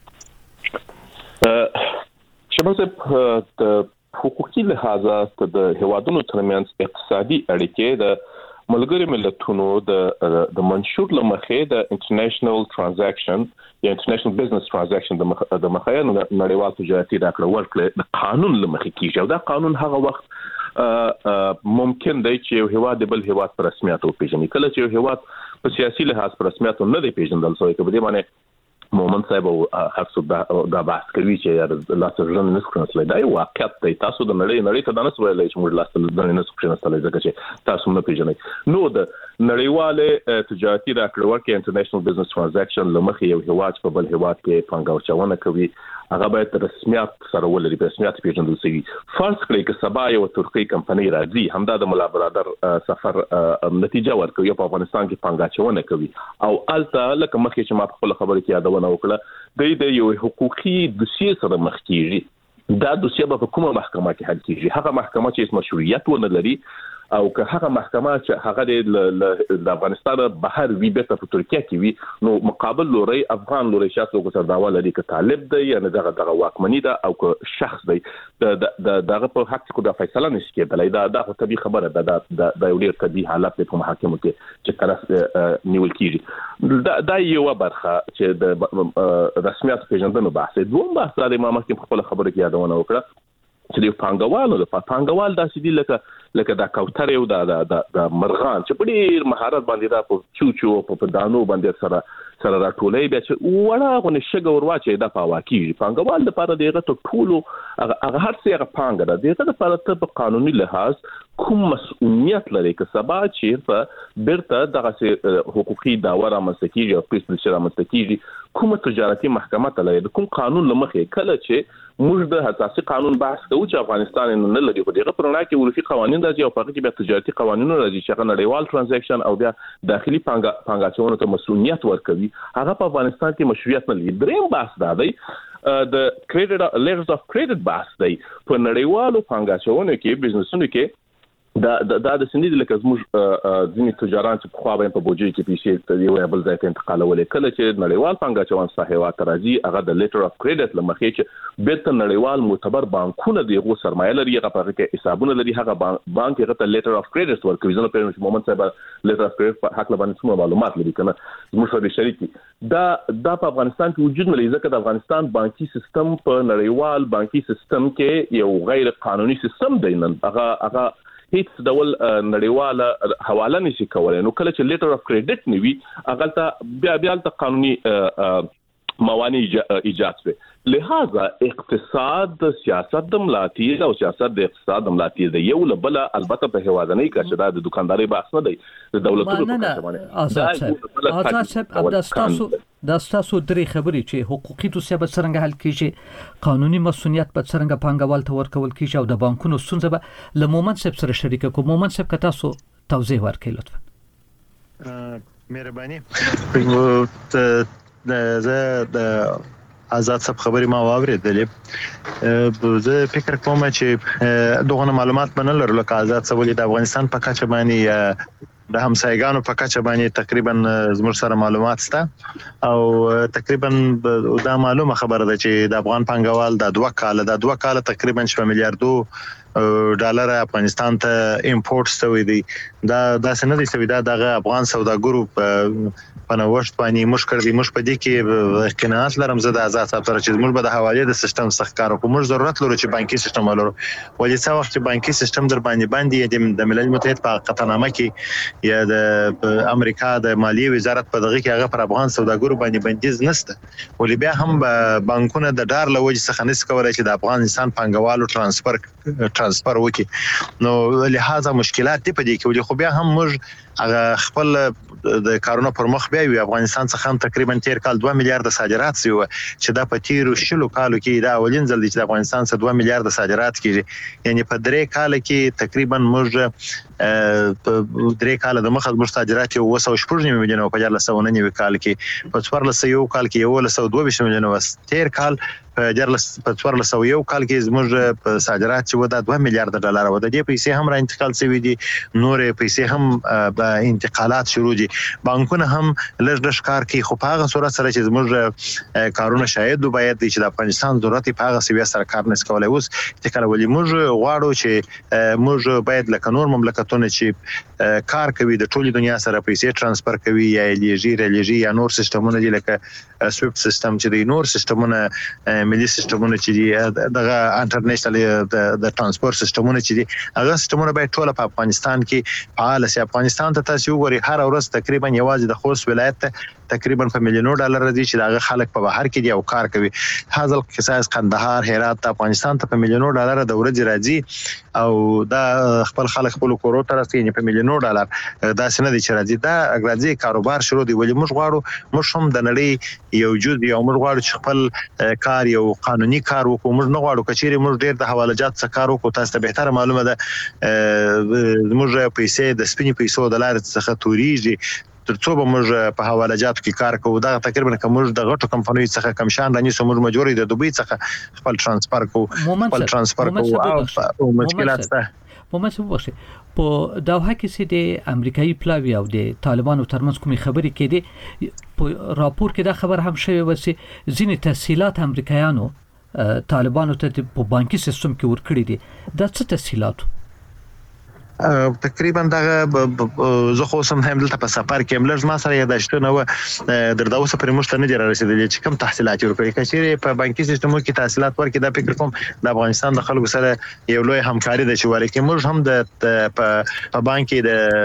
شباب د حقوقي لحاظ د هوادونو ترمنځ اقتصادي اړیکې د ملګری ملتونو د منشور لمخې د انټرنیشنل ترانزاکشن یا انټرنیشنل بزنس ترانزاکشن د مخې نړیوال تجارتي راکړه ورکړه د قانون لمخې کیږي. او دا قانون هغه وخت ممکن دی چې یو هواد بل هواد پر رسمیت او پیژني. کله چې یو هواد په سیاسي لحاظ پر رسمیت نه دی پیژندل شوی کبه دی باندې مومن صاحب او هر څه دا بحث کوي چې لاسه ژوند نه سکرنسلای دا یو واقعیت دی. تاسو د نړۍ ته دا نه ویلای چې موږ لاسه ژوند نه سکرنسلای ځکه چې تاسو نه پیژنئ. نو د نړیواله تجارتي راکړه ورکړه انټرنیشنل بزنس ترانزاکشن لمخې یو هواد په بل هواد کې پانګونه کوي هغه باید رسمیت سره ولري په رسمیت پیژندل شي. فرض کړئ چې سبا یو ترکی کمپنی راځي همدا د مولا برادر سفر نتیجه ورکوي په افغانستان کې پانګونه کوي او الته لکه مخکې چې ما په خپل خبره کې یادونه وکړه د یو حقوقي دوسیه سره مخ کیږي. دا دوسیه په کومه محکمه کې حل کیږي؟ هغه محکمه چې مشروعیت ونه لري او که هغه محکمه چې هغه د افغانستان بهر وی به په ترکیه کې وي نو مقابل لوري افغان لوري شخص او سر داوا لري چې طالب دی یا دغه واکمنی ده او که شخص دی دغه په حق کې د فیصله نشي کېدلای. دا خو طبيعي خبره ده د یو ډیر طبيعي حالت په محاکمو کې چې طرف نیول کیږي. دا یو برخه چې د رسمیت پیژندنه بحث. دوم بحث د امام کې خپل خبره کې یادونه وکړه چې د پانګوال داسې دي لکه د کوتر یو د مرغان چې په ډیر مهارت باندې دا په چوچو په دانو باندې سره راټولې بیا چې وړه غو نشګ ورواچي د پاواکی پانګوال لپاره دغه ټولو هغه هر څه هغه پانګه ده دغه لپاره ته په قانوني لحاظ کوم مسؤلیت لري که سبا چې بیرته دغه حقوقي داوا رامنځته او پیسې چې رامنځته کیږي کومه تجارتي محکمه ته لري کوم قانون لمخې کله چې موږ د اساسي قانون بحث کوو چې افغانستان نه لري خو دغه پرونه کې ولسی قوانين راځي او په کې بیا تجارتي قوانين راځي چې نړیوال ترانزیکشن او بیا داخلي پانګاچونو ته مسؤلیت ورکوي هغه په افغانستان کې مشروعیت نه لري دریم بحث دا دی د کریډټ لیټرز اف کریډټ بحث دی په نړیوالو پانګاچونو کې بزنسونو کې دا د سندې لکه زموږ ځینې تجاران چې په خوا باندې په بوجي کې پیسې ته یو بل ځای ته انتقالولې کله چې نړیوال پانګاچوان صاحبات راځي هغه د لیټر اف کریډټ لمخې چې بیرته نړیوال معتبر بانکونه دیغه سرمایه لري هغه په کې حسابونه لري هغه بانک هغه ته لیټر اف کریډټ ورکوي ځنه په مومنت صاحب لیټر اف کریډټ په حق باندې څومره معلومات لري کنه زموږ سره شریکي دا په افغانستان کې وجود نه لري ځکه د افغانستان بانکي سیستم په نړیوال بانکي سیستم کې یو غیر قانوني سیستم دی نن هغه هیڅ ډول نړیواله حواله نشي کولای نو کله چې لیټر اف کریډټ نیوي هغه ته بیا ته قانوني موانع ایجاد شوه لہذا اقتصاد سیاست د ملاتي او سیاست د اقتصاد د ملاتي د یو لبل البته په هوادنۍ کې چې د دکانداري بحث نه دی د دولتونو په کچه باندې دا ستاسو درې خبرې چې حقوقي توسعه به څنګه حل کیږي قانوني مسؤلیت به څنګه پانګوال ته ورکول کیږي او د بانکونو ستونزه به له مومن صاحب سره شریک کوم مومن صاحب که تاسو توضیح ورکړئ لطفا مهرباني د آزاد صاحب خبرې ما واورېدلې زه فکر کوم چې دغه معلومات باندې لرل که آزاد صاحب د افغانستان په کچه باندې د همسایګانو په کچه باندې تقریبا زموږ سره معلومات شته او تقریبا دا معلومه خبره ده چې د افغان پنګوال د 2 کال تقریبا 6 میلیارډ ډالر افغانستان ته امپورټ شوی دی دا سند دی شوی دا د افغان سوداګرو په نوښت باندې مشکل دی مش په دې کې قناعت لرم زه د آزاد صاحب سره چې موږ به د حواله د سیستم څخه کار کوو موږ ضرورت لرو چې بانکي سیستم ولرو ولې څو وخت چې بانکي سیستم در باندې د ملل متحد په قطعنامه کې یا د امریکا د مالیه وزارت په دغه کې هغه پر افغان سوداګرو باندې بندیز نشته ولې بیا هم بانکونه د ډار لوج څخه نس کولای چې د افغان انسان پنګوالو ترانسفر وکړي نو لہذا مشکلات دي په دې کې ولې خو بیا هم موږ هغه خپل د کارونو پر مخ بیا وی افغانستان څخه هم تقریبا تیر کال 2 میلیارډ صادرات شو چې دا په تیر شلو کالو کې دا اولین ځل چې افغانستان څخه 2 میلیارډ صادرات کیږي یعنی په 3 کال کې تقریبا موږ 3 کال د مخه موږ صادرات یو 2.8 میلیون په 1409 کال کې په 1401 کال کې 122 میلیون وس تیر کال په 1401 کال کې زموږ په صادرات چې ودا 2 میلیارډ ډالر و د دې پیسې هم را انتقال شوی دي نورې پیسې هم انتقالات شروع دي بانکونه هم لږ کار کوي خو په هغه صورت سره چې زموږ کارونه شاید باید چې د افغانستان ضرورت په هغه سوي سره کار نس کولای اوس چې کله ولې موږ غواړو چې موږ باید لکه نور مملکتونه چې کار کوي د ټولي دنیا سره پیسې ترانسفر کوي یا لیږي یا نور سیستمونه دي لکه سویفت سیستم چې د نور سیستمونه ملي سیستمونه چې دي دغه انټرنیشنل د ترانسپورت سیستمونه چې دي هغه سیستمونه باید ټول په افغانستان کې فعال شي افغانستان ته تاسو وګورئ هر ورځ تقریبا یوازې د خوست ولایت تقریبا په میلیونو ډالر راځي چې دغه خلک په بهر کې دي او کار کوي حاصل قصاص قندهار هرات افغانستان ته په میلیونو ډالر د ورځې راځي او دا خپل خلک خپل کورو ته راځي په میلیونو ډالر دا سند چې راځي دا راځي کاروبار شروع دی ولې موږ غواړو موږ هم د نړۍ یو جز یو موږ غواړو چې خپل کار یو قانوني کار وکړو موږ نه غواړو کچېری موږ ډېر د حوالجات څخه کار وکړو تاسو ته به معلومه ده موږ پیسې د سپینې پیسو د لارې څخه توريږي ترڅو به موږ په حوالجاتو کې کار کوو دا تقریبا کوم د غټو کمپنیو څخه کم شان راني سمور مجوري د دوبۍ څخه خپل ترانسفر کوو او مشکلات ده مومن څه وښه په داوها کې چې د امریکایي پلاوی او د طالبانو ترمنځ کومي خبرې کې دي په راپور کې دا خبر هم شوی و چې ځینې تسهیلات امریکایانو طالبانو ته په بانکي سیستم کې ورکړي دي دا څه تسهیلات تقریبا دغه زه خو سم هم دلته په سفر کې ملز ما سره یاداشتونه و دردا اوس پر مشته نه رسیدلې چې کوم تحصیلات ورکړي کچېره په بانکي سیستمو کې تحصیلات ورکړي دا فکر کوم د افغانستان د خلکو سره یو لوی همکاري ده چې ورکه موږ هم د په بانکي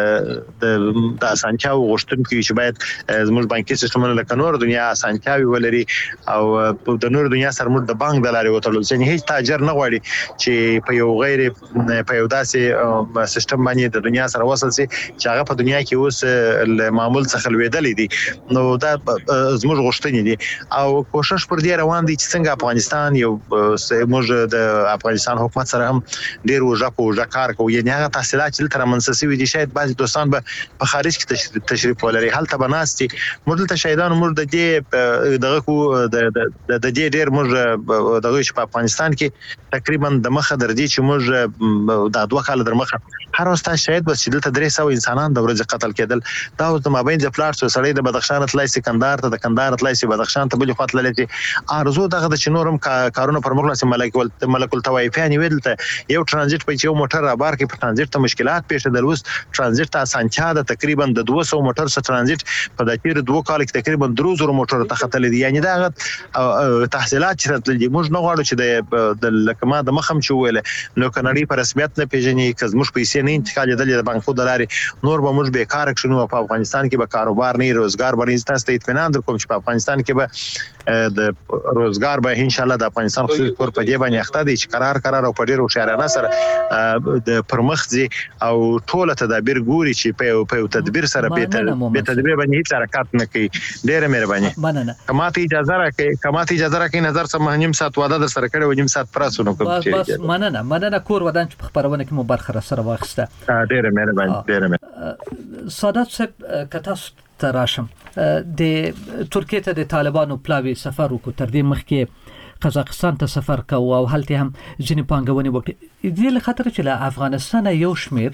د اسانتیاو غوښتونکو چې باید زموږ بانکي سیستمونه لکه نور دنیا اسانتیاوي ولري او د نور دنیا سره موږ د بانک د لارې وټول چې هیڅ تاجر نه غواړي چې په یو غیر په یو داسې سیستم باندې د دنیا سره وصل سي چې هغه په دنیا کې اوس معمول څخه لویدلې دي نو دا زموږ غوښتنې دي او کوشش پر دې روان دي چې څنګه افغانستان یو موږ د افغانستان حکومت سره هم ډیر وژه کار کوي یعنی هغه تحصیلات چې تر منسسي دي شاید بعض دوستان به په خارج کې تشریف ولري هلته بناستي موږ ته شهیدان موږ د دې دغه کو د دې ډیر موږ دغه په افغانستان کې تقریبا د مخه درځي چې موږ د 2 کال در مخه هر وستا شهید بس چې دلته 300 انسانان د ورځې قتل کېدل دا د مابین د پلاټ سو سړی د بدخشان تلای سکندر ته د کندهار تلای سي بدخشان ته بل خوا تللی دي ارزو دغه د چنورم کارونه پر مخ لاس ملک التوایفیان ویل ته یو ترانزیت په یو موټر را بار کې په ترانزیت ته مشکلات پیښ دل اوس ترانزیت اسانچا د تقریبا د 200 موټر سره ترانزیت په داخل 2 کال کې تقریبا 300 موټر ته خطلې دي یعنی دا تحصیلات چې تل موږ نه غواړو چې د لکما د مخم چې ویل نو کنړی په رسمیت نه پیژني کز موږ پیسې نه انتقال د بانکو دلاري نور به موږ بیکار شنو په افغانستان کې به کاروبار نه روزګار باندې تاسو ته اطمینان درکوم چې په افغانستان کې به د روزګار به ان شاء الله د افغانستان خصوصي تور په دې باندې اخته دي چې قرار او په ډیرو شهرانه سره د پرمختځي او ټول تدابیر ګوري چې په تدبیر سره به تدبیر باندې هیڅ حرکت نه کوي ډیره مهرباني مننه کماته اجازه راکې نظر سم نیم ساعت واده در سره کړو نیم ساعت پراسونو کوم بس مننه کور ودان چې په خبرونه کې مو برخه سره واخسته ډیره مهرباني ډیره سادات صاحب کتاس تراشم د ترکیه ته د طالبانو پلاوی سفر وکړ تر دې مخکې قزاقستان ته سفر کوي او هلته هم ځینې پانګونې وکړي د دې خاطر چې له افغانستان یو شمیر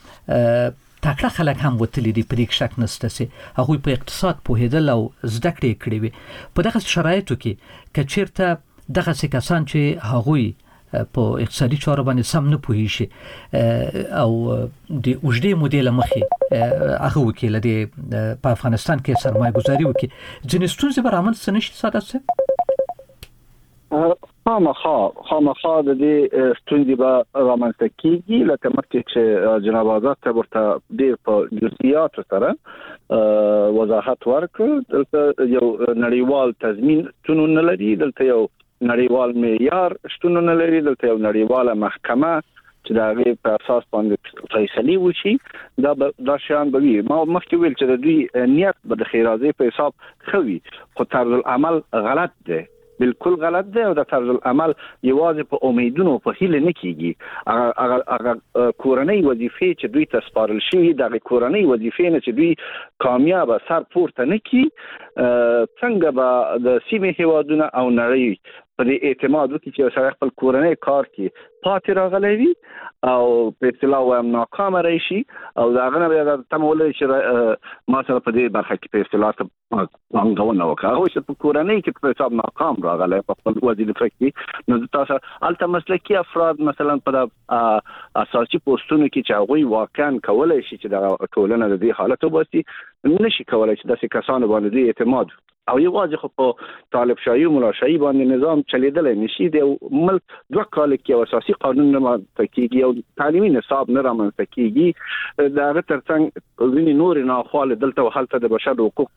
تکړه خلک هم وتلی دي په دې شک نشته سي هغه په اقتصاد پوهیدل او زده کړې کړې وي په دغه شرایطو کې کچیرته دغه کسان چې هغوی په اقتصادي چارو باندې سم نه پوهی شي او د اوجدي موډل مخې هغه وکیل دی په افغانستان کې سرمایه گذاري وکي ځینې ستونزې برامن سنشي ساده څه خامخا د دې ستونزې به رامنځته کیږي لکه مخکې چې جناب آزاد ته ورته ډیر په جزئیات سره وضاحت ورکړ دلته یو نړیوال تضمین شتون نه لري دلته یو نړیوال معیار شتون نه لري دلته یو نړیواله محکمه چې دا غي په اساس باندې فیصله وشي دا شان به وي ما مخکې ویل چې د دوی نیت به د خیرازي په حساب خوي خو طرز العمل غلط دی بالکل غلط دی او د طرز العمل یوازې په امیدونو په هیله نه کیږي هغه کورنۍ وظیفې چې دوی ته سپارل شي د کورنۍ وظیفې نه چې دوی کامیاب سر پورته نه کی څنګه به د سیمې هیوادونه او نړۍ په دې اعتماد وکړي چې سره خپل کورنۍ کار کوي پاتې راغلی وي او په اصطلاح وایم ناکام راشي او دا غنه بیا د تمول چې ما سره په دې برخه کې په اصطلاح څنګه وکړه او چې په کورنۍ کې په حساب ناکام راغلی په خپل وظیفه کې نو تاسو الته مسلکي افراد مثلا په اساسي پوسټونو کې چې هغه واقعا کولای شي چې د ټولنه د دې حالت وباسي نشي کولای چې د کسانو باندې اعتماد او یوازې خو په طالب شاهي او ملا شاهي باندې نظام چلیدل نشي د ملک 2 کال کې اساسي قانون نه ماتکیږي او تعلیمي نصاب نه رامنځته دا ترڅنګ ځینې نور نه خپل دلته حالت د بشر حقوق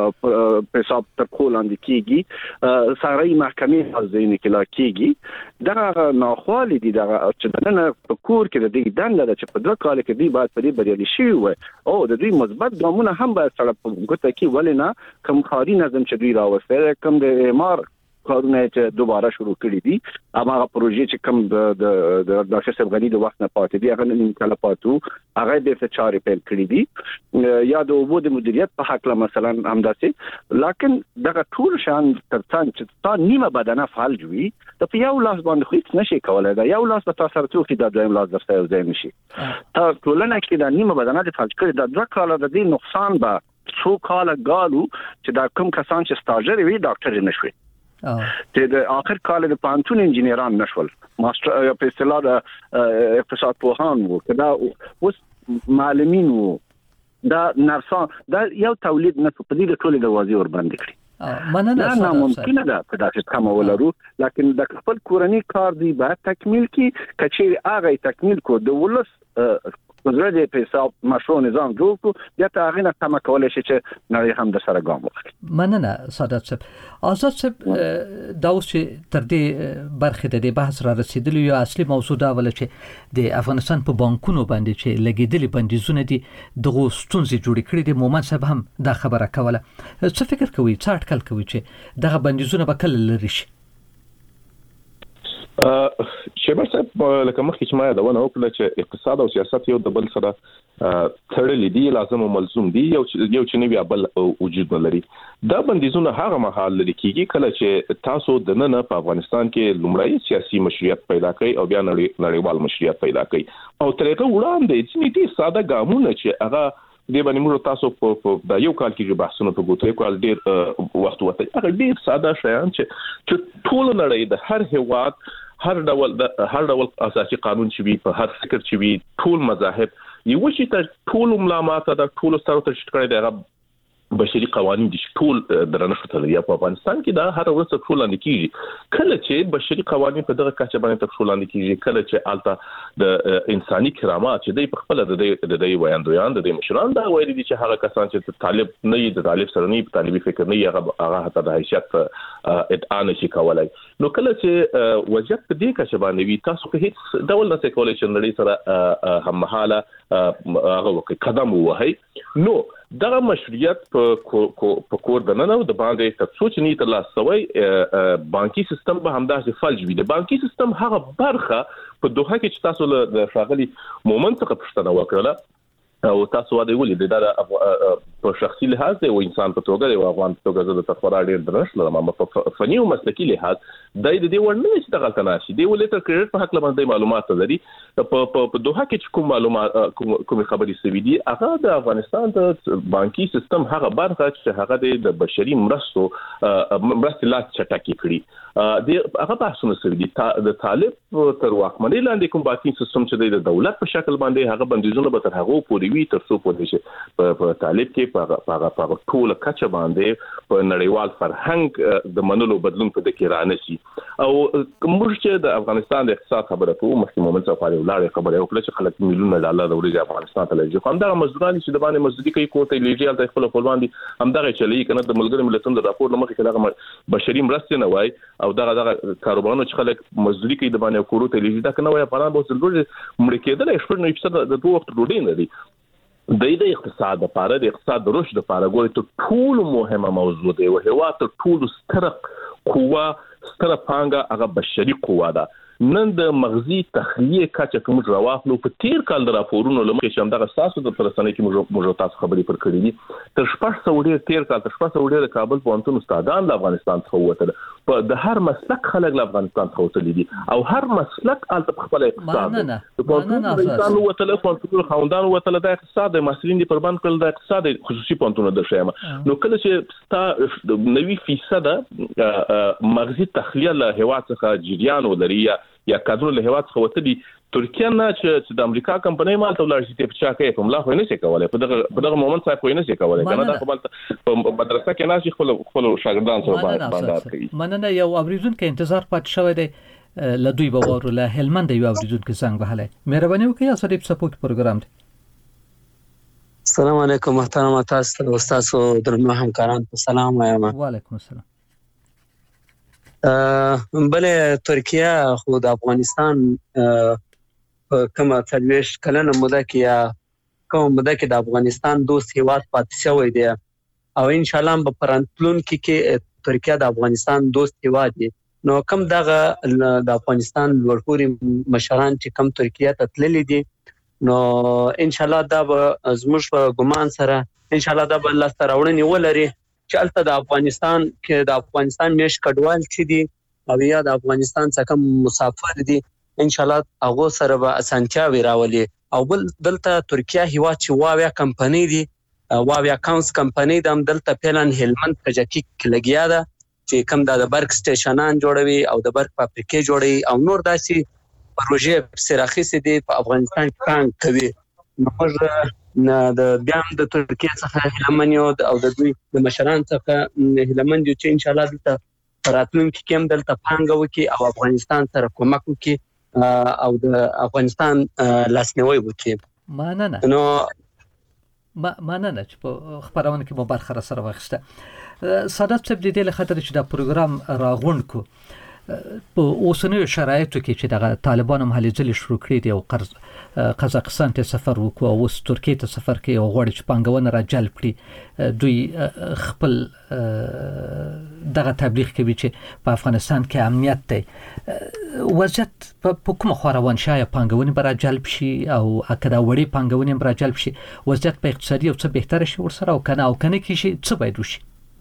په حساب تر کولاند کیږي ساري محکمې حزین کې لا کیږي دا ناخوالي دي دا چې نه په کور کې د دې دنده چې په 2 کال کې دی باید په دې بریالي شي او د دې مثبت ګامونه هم باید سره په ګوته کې ولنه کوم خاري نظم چې دوی راوستل کوم د امار کارونه چې دوباره شروع کړي دي هغه پروژې چې کوم د ډاکټر صاحب غنی د وخت نه پاتې دي هغه نه کله پاتو هغه د چارې پیل کړي دي یا د اوبو د مدیریت په حق له مثلا همداسې لکه دغه ټول شان ترڅنګ چې تا نیمه بدنه فعال جوړي ته په یو لاس باندې خو هیڅ نشي کولای دا یو لاس په تاسو سره څوک د دویم لاس درته یو ځای نشي تا ټولنه کې د نیمه بدنه د فعال کړي د 2 کال د دې نقصان به څو کال غالو چې دا کوم کسان چې سټاژر وي ډاکټر نشوي چې د اخر کال د پانتون انجینران نشول ماستر په اصطلاح د اقتصاد پوهان وو کدا اوس معلمین وو دا نرسان دا یو تولید نه په دې ټولې دروازې ور باندې کړی مننه ممکن ده په داسې کوم ولرو لکه د خپل کورنۍ کار دی باید تکمیل کی کچې هغه تکمیل کو د ولس زړه دې په حساب مشروع نظام جوړ کړو بیا ته هغه نه کم کولای شي چې نړۍ هم د سره ګام واخلي. مننه سعادت صاحب. آزاد صاحب دا اوس چې تر دې برخه د بحث را رسیدلی یو اصلي موضوع دا ول چې د افغانستان په بانکونو باندې چې لګیدلي بندیزونه دي دغه ستونزې جوړې کړې دي. مومن صاحب هم دا خبره کوله. څه فکر کوي څه اټکل کوي چې دغه بندیزونه به کله لري شي؟ شیبر صاحب لکه مخکې چې ما یادونه وکړه چې اقتصاد او سیاست یو د بل سره تړلي دي، لازم او ملزوم دي، یو چې نه بیا بل وجود نه لري. دا بندیزونه هغه مهال لري کیږي کله چې تاسو د نن په افغانستان کې لومړی سیاسي مشروعیت پیدا کړئ او بیا نړیوال مشروعیت پیدا کړئ او تر هغه وړاندې چې دې ساده ګامونه چې هغه د باندې موږ تاسو په د یو کال کې بحثونه په ګوتو کال ډیر وخت وته هغه ډیر ساده شیان چې ټول نړۍ د هر هیواد هر ډول اساسي قانون چې وي په هر فکر چې وي ټول مذاهب یو شي ته ټول ملامات د ټول ستارو ته شکړې دغه بشري قوانين دي ټول درنښت لري. په افغانستان کې دا هر ورځ ټول لاندې کیږي. کله چې بشري قوانين په دغه کچه باندې ټول لاندې کیږي، کله چې الته د انساني کرامات چې د خپل د ویاندویان د مشران دا وایي دي چې هغه کسان چې طالب نه دي، د طالب سره نه طالبي فکر نه هغه حتی د حیثیت ادعا نشي کولای. نو کله چې وضعیت په دې کچه باندې وي تاسو په هیڅ ډول نه کولای شئ نړۍ سره هم مهاله هغه قدم ووهي. نو دغه مشروعیت په کور د نن او د باندې تاسو چې نیت الله سوي بانکي سیستم به همداسې فلج وي. د بانکي سیستم هغه برخه په دوحه کې چې تاسو د شاغلي مومن څخه پښتنه وکړه او تاسو واده ولې د په شخصي لحاظ او انسان په توګه او افغان په توګه د تخورا ډیر درنښت لرم. په فني او مسلکي لحاظ د دې ورنه چې دغه تناسي دی ولې تر کریډټ په حق باندې معلومات لري. په دوحه کې کوم معلومات کوم خبري سوي دي هغه د افغانستان د بانکي سیستم هغه برخه چې هغه د بشري مرستو لا چټکې کړي د هغه بحثونه سوي دي. د طالب تر واکمنۍ لاندې کوم بانکي سیستم چې د دولت په شکل باندې هغه بندیزونه به تر هغه پورې وي تر څو پورې چې په طالب کې په ټول کچه باندې په نړیوال فرهنګ د منلو بدلون په دکې رانشي. او موږ چې د افغانستان د اقتصاد خبره کوو مخکې مومن صفاري ولاره خبره وکړه چې خلک میلیونه ډالر ورې افغانستان ته لږه هم دا مزدوران چې د باندې مزدوري کوي کوته لیږي د خپل خپلوان دي هم دغه چلی کنه د ملګری ملتونو د راپور لمخې کې دغه بشري مرستې نه وای او دغه کاروبارونو چې خلک مزدوري کوي د باندې کورو ته لیږي دا کنه وای په اړه به څلور مړ کېدل شپږ نه فیصد د دوه وخت ډوډۍ نه دي. د اقتصاد لپاره د اقتصاد د رشد لپاره ګوري ته ټول مهمه موضوع دی او هوا ته ټول ستره قوه ستره پانګه هغه بشري قوه ده. نن د مغزي تخلیه کچه کوم راوخلو په تیر کال د راپورونو لمخې چې همدغه تاسو د پرسنۍ کې موږ تاسو خبرې پر کړې دي تر 400 تیر کال تر 400 د کابل پوهنتون استادان د افغانستان څخه وته په د هر مسلک خلک د افغانستان څخه وته دي او هر مسلک الته خپل اقتصاد د پوهنتون وته له پوهنتون خوندان وته د اقتصاد د مسلین دی پربند کول د اقتصاد خصوصي پوهنتون د شیمه. نو کله چې 90% مغزي تخلیه له هوا څخه جریان ولري یا کادرو له هوا څخه وته دي ترکیه نه چې د امریکا کمپنۍ مال ته ولر شي په چا کې کوم لا خو نه شي کولای په دغه مومنت څخه خو نه شي کولای کنه دا خپل په مدرسه کې نه شي خپل شاګردان سره باندې کوي. مننه. یو اوریدون کې انتظار پات شوی دی لدوی باور له هلمند یو اوریدون کې څنګه بهاله مهرباني وکړئ اسریب سپورت پروګرام دی. السلام علیکم محترم تاسو استاد درنو همکاران په سلام وایم. وعلیکم السلام. بله ترکیه خو د افغانستان کومه تلويش کلنه موده کې یا کومه موده کې د افغانستان دوست هیواد پاتې شوی دی او ان شاء الله په پرانتلون کې ترکیه د افغانستان دوست هیواد دی. نو کوم دغه د افغانستان ورپوري مشران چې کوم ترکیه ته تللي دي نو ان شاء الله دا زموږ په ګمان سره ان شاء الله دا بل لاس راوړنی ولري چې البته د افغانستان کې د افغانستان میش کډوال چې دي او یا د افغانستان څخه مسافر دي ان شاء الله هغه سره به اسانتیا وراولي. او بل دلته ترکیه هیوا چې واویا کمپنی دي واویا کاونس کمپنی د دلته پلان هلمند پروجیکټ کې لګیا ده چې کوم د برق سټیشنان جوړوي او د برق فابریکې جوړوي او نور داسي پروژې سراخیسي دي په افغانستان کې کار کوي. موږ د بیان د ترکیه څخه هلمند او د دوی د مشران څخه هلمند چې ان شاء الله دلته راتلونکي کې هم دلته پانګه وکړي او افغانستان سره کومک وکړي او د افغانستان لاسنیوي وکړي. مننه نو مننه چې په خبرونه کې مو برخه را سره واخیسته. سادات صاحب د دې لخوا چې دا پروګرام راغونډ کو په اوسنیو شرایطو کې چې د طالبانو محلي ځل شروع کړی دی او قزاقستان ته سفر وکړو او اوس ترکیه ته سفر کوي او غواړي چې پانګونه را جلب کړي، دوی خپل دغه تبلیغ کوي چې په افغانستان کې امنیت دی. وضعیت په کومه خوا روان شي؟ پانګونه به را جلب شي او اکه دا وړي پانګونه به را جلب شي؟ وضعیت په اقتصادي او څه بهتر شي ورسره او کنه کې شي څه باید وشي؟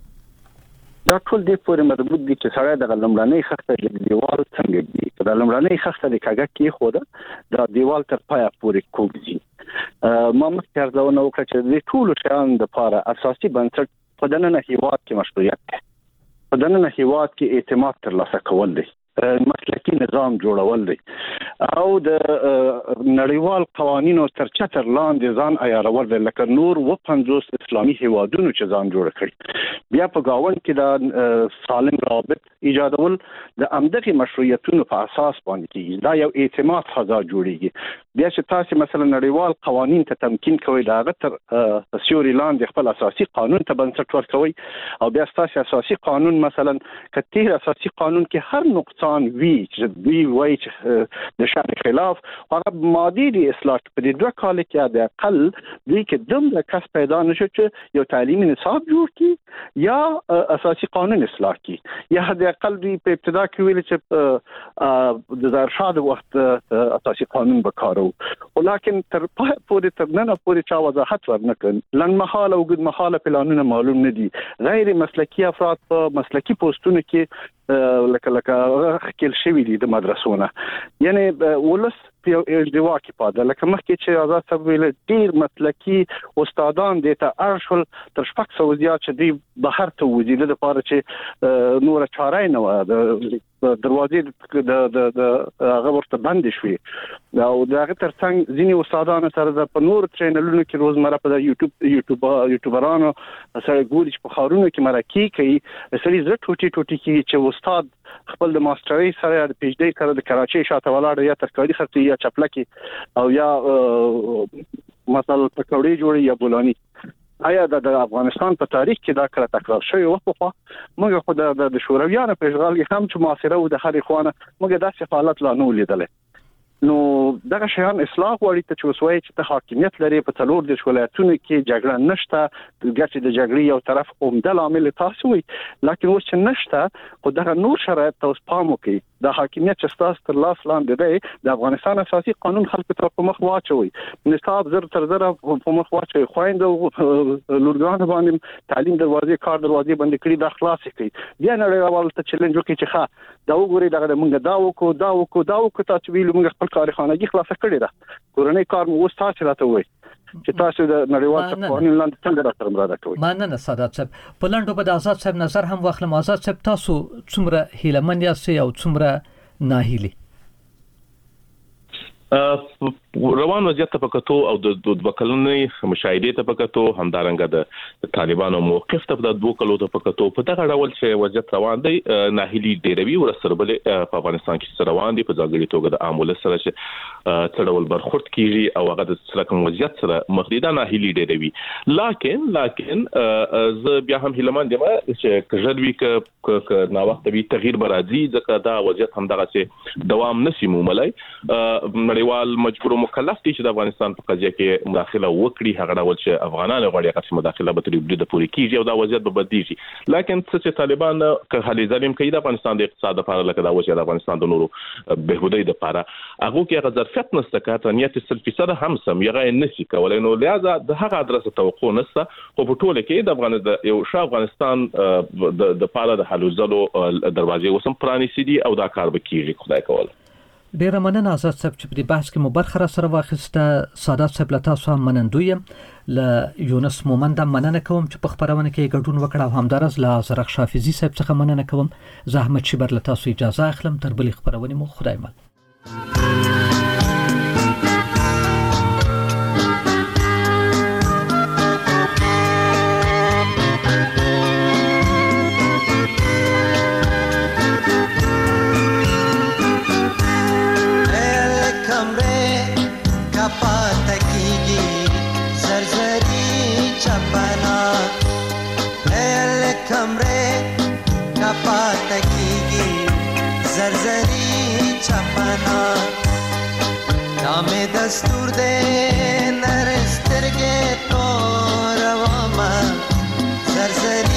دا ټول دې پورې مربوط دي چې سړی د لمړنۍ خښته د دیوال څنګه دی. دا لمړنۍ خښته د کاګه کې خو دا دیوال تر پایه پورې کوږي. ما مخکې ارزونه وکړه چې د ټولو شیانو لپاره اساسي بنسټ په دننه هیواد کې مشروعیت دی، په دننه هیواد کې اعتماد ترلاسه کول دی، مسلکی نظام جوړول دی او د نړیوال قوانینو تر چتر لاندې ځان عیارول دی، لکه نور 50 اسلامي هیوادونو چې ځان جوړ کړي. بیا په گاوند کې د سالم رابط ایجادول د امدغه مشروعیتونو په اساس باندې کیږي. دا یو اعتماد فضا جوړیږي. بیا چې تاسو مثلا نړیوال قوانین ته تمکین کوي، دا غتر سیوري لاندې خپل اساسي قانون ته بنسټ ورکوي او بیا تاسو اساسي قانون مثلا کتیر اساسي قانون کې هر نقصان وی چې دوی وایي چې د شرع خلاف هغه مادي دي اصلاح په دې دوه کال کې د اقل دوی کې دومره کس پیدا نشو چې یو تعلیمي نصاب جوړ کړي یا اساسي قانون اصلاح کړي، یا د اقل دوی په ابتدا کې ویل چې د ظاهرشاه وخت اساسي قانون وکړو، ولیکن تر پورې تر نن پورې چا وضاحت ورنکړ. لنډمحاله او اوږدمحاله پلانونه معلوم نه دي. غیر مسلکی افراد په مسلکی پوسټونو کې لکه خکل شوی دي د مدرسونه، یعنی ولس په ازدوا کې پاده لکه مخکې چې آزاد صاحب ویل ډیر مسلکی استادان دي ته ارشل تر 600 زیات چې دی بهر ته وځي د لپاره چې نور چاره نه و دروازې د هغه ورته بند شوي او دغه ترڅنګ ځینی استادان سره د نور چینلونو کې روزمره په یوټیوبرانو سره ګوري چې په خارونو کې مرکه کوي، سړي زړه ټوټي کې چې استاد خپل د ماسترۍ سره د پی ایچ ډي سره د کراچۍ شاته ولاړ یا ترکاري خرڅي یا چپلکی او یا مثلا پکوړې جوړي یا بولانی. آیا د افغانستان په تاریخ کې دا کله تکرار شوی و؟ خو موږ خو د شورویانو په اشغال کې هم چې معاصره و د هر خوانه موږ داسې حالت لا نه لیدل. نو دغه شیان اصلاح غواړي ته چې وسوي چې ته حاکمیت لري په څلور د ولایتونو کې جګړه نشته، ګټه د جګړې یو طرف عمده عامل تاسو وي، لکه اوس چې نشته خو دغه نور شرایط تاسو پام وکړئ. د حاکمیت چې تاسو تر لاس لاندې دی د افغانستان اساسي قانون خلکو ته په مخ واچوي، نصاب زر تر زر په مخ واچوي، خويند لورګان باندې تعلیم دروازې کار دروازې باندې کړی د خلاص کړي. بیا نړیوال ته چیلنج وکړي چې ښه دا وګوري دغه موږ دا وکړو تاسو ویلو موږ خپل کارخانه خلاص کړی دا کورنۍ کار مو وستا چې راته وایي چې تاسو د نړیوال قانون لاندې څنګه راته مراده کوئ. مننه سادات صاحب. په لنډو به د آزاد صاحب نظر هم واخلم. آزاد صاحب تاسو څومره هیلمن یاست او څومره ناهیلي؟ روان وضعیت ته پکتو او د دوه کلنې مشاهده ته پکتو همدارنګه د طالبانو موقف ته د دوه کلو ته پکتو په دغه ډول چې وضعیت روان دی ناهیلي ډیروي ورسره په افغانستان کې روان دي په ځانګړي توګه د عامل سره چې څړول برخورد کیږي او هغه د سلکم وضعیت سره مخدیده ناهیلي ډیروي. لکن ز بیا هم هیلمان دي چې کژدوی ک نا وخت به تغییر برازي ځکه دا وضعیت هم دغه چې دوام نشي موملای. نړیوال مجبور مکلف دي چې د افغانستان په قضیه کې مداخله وکړي، هغه ډول چې افغانان غواړي هغه مداخله به تر دې پورې کیږي او دا وضعیت به بدلیږي. لکه چې طالبان که حل ظالم کوي د افغانستان د اقتصاد لپاره لکه دا وجه د افغانستان د نورو بهبودۍ لپاره هغه کې هغه ظرفیت نشته کاته نیت 100% هم سم یغه نشي کولای. نو لہذا د هغه ادرسه توقع نشته خو په ټوله کې د افغانستان د لپاره د حل ظلو دروازې وسم پرانیسي دي او دا کار به کیږي خدای کول. ډیره مننه آزاد صاحب چې په دې بحث کې مو برخه را سره واخیسته. سادات صاحب له تاسو هم منندوی ل یونس مومند مننه کوم چې په خبرونه کې ګډون وکړ او همدارس له زرق شافعي صاحب څخه مننه کوم. زحمت شبر له تاسو اجازه اخلم تر بلې خبرونه مو خدای مل. Pata ki کمره کپات کیږي زرزری چپنا نام دستور دې نرسترګې تور وما زرزری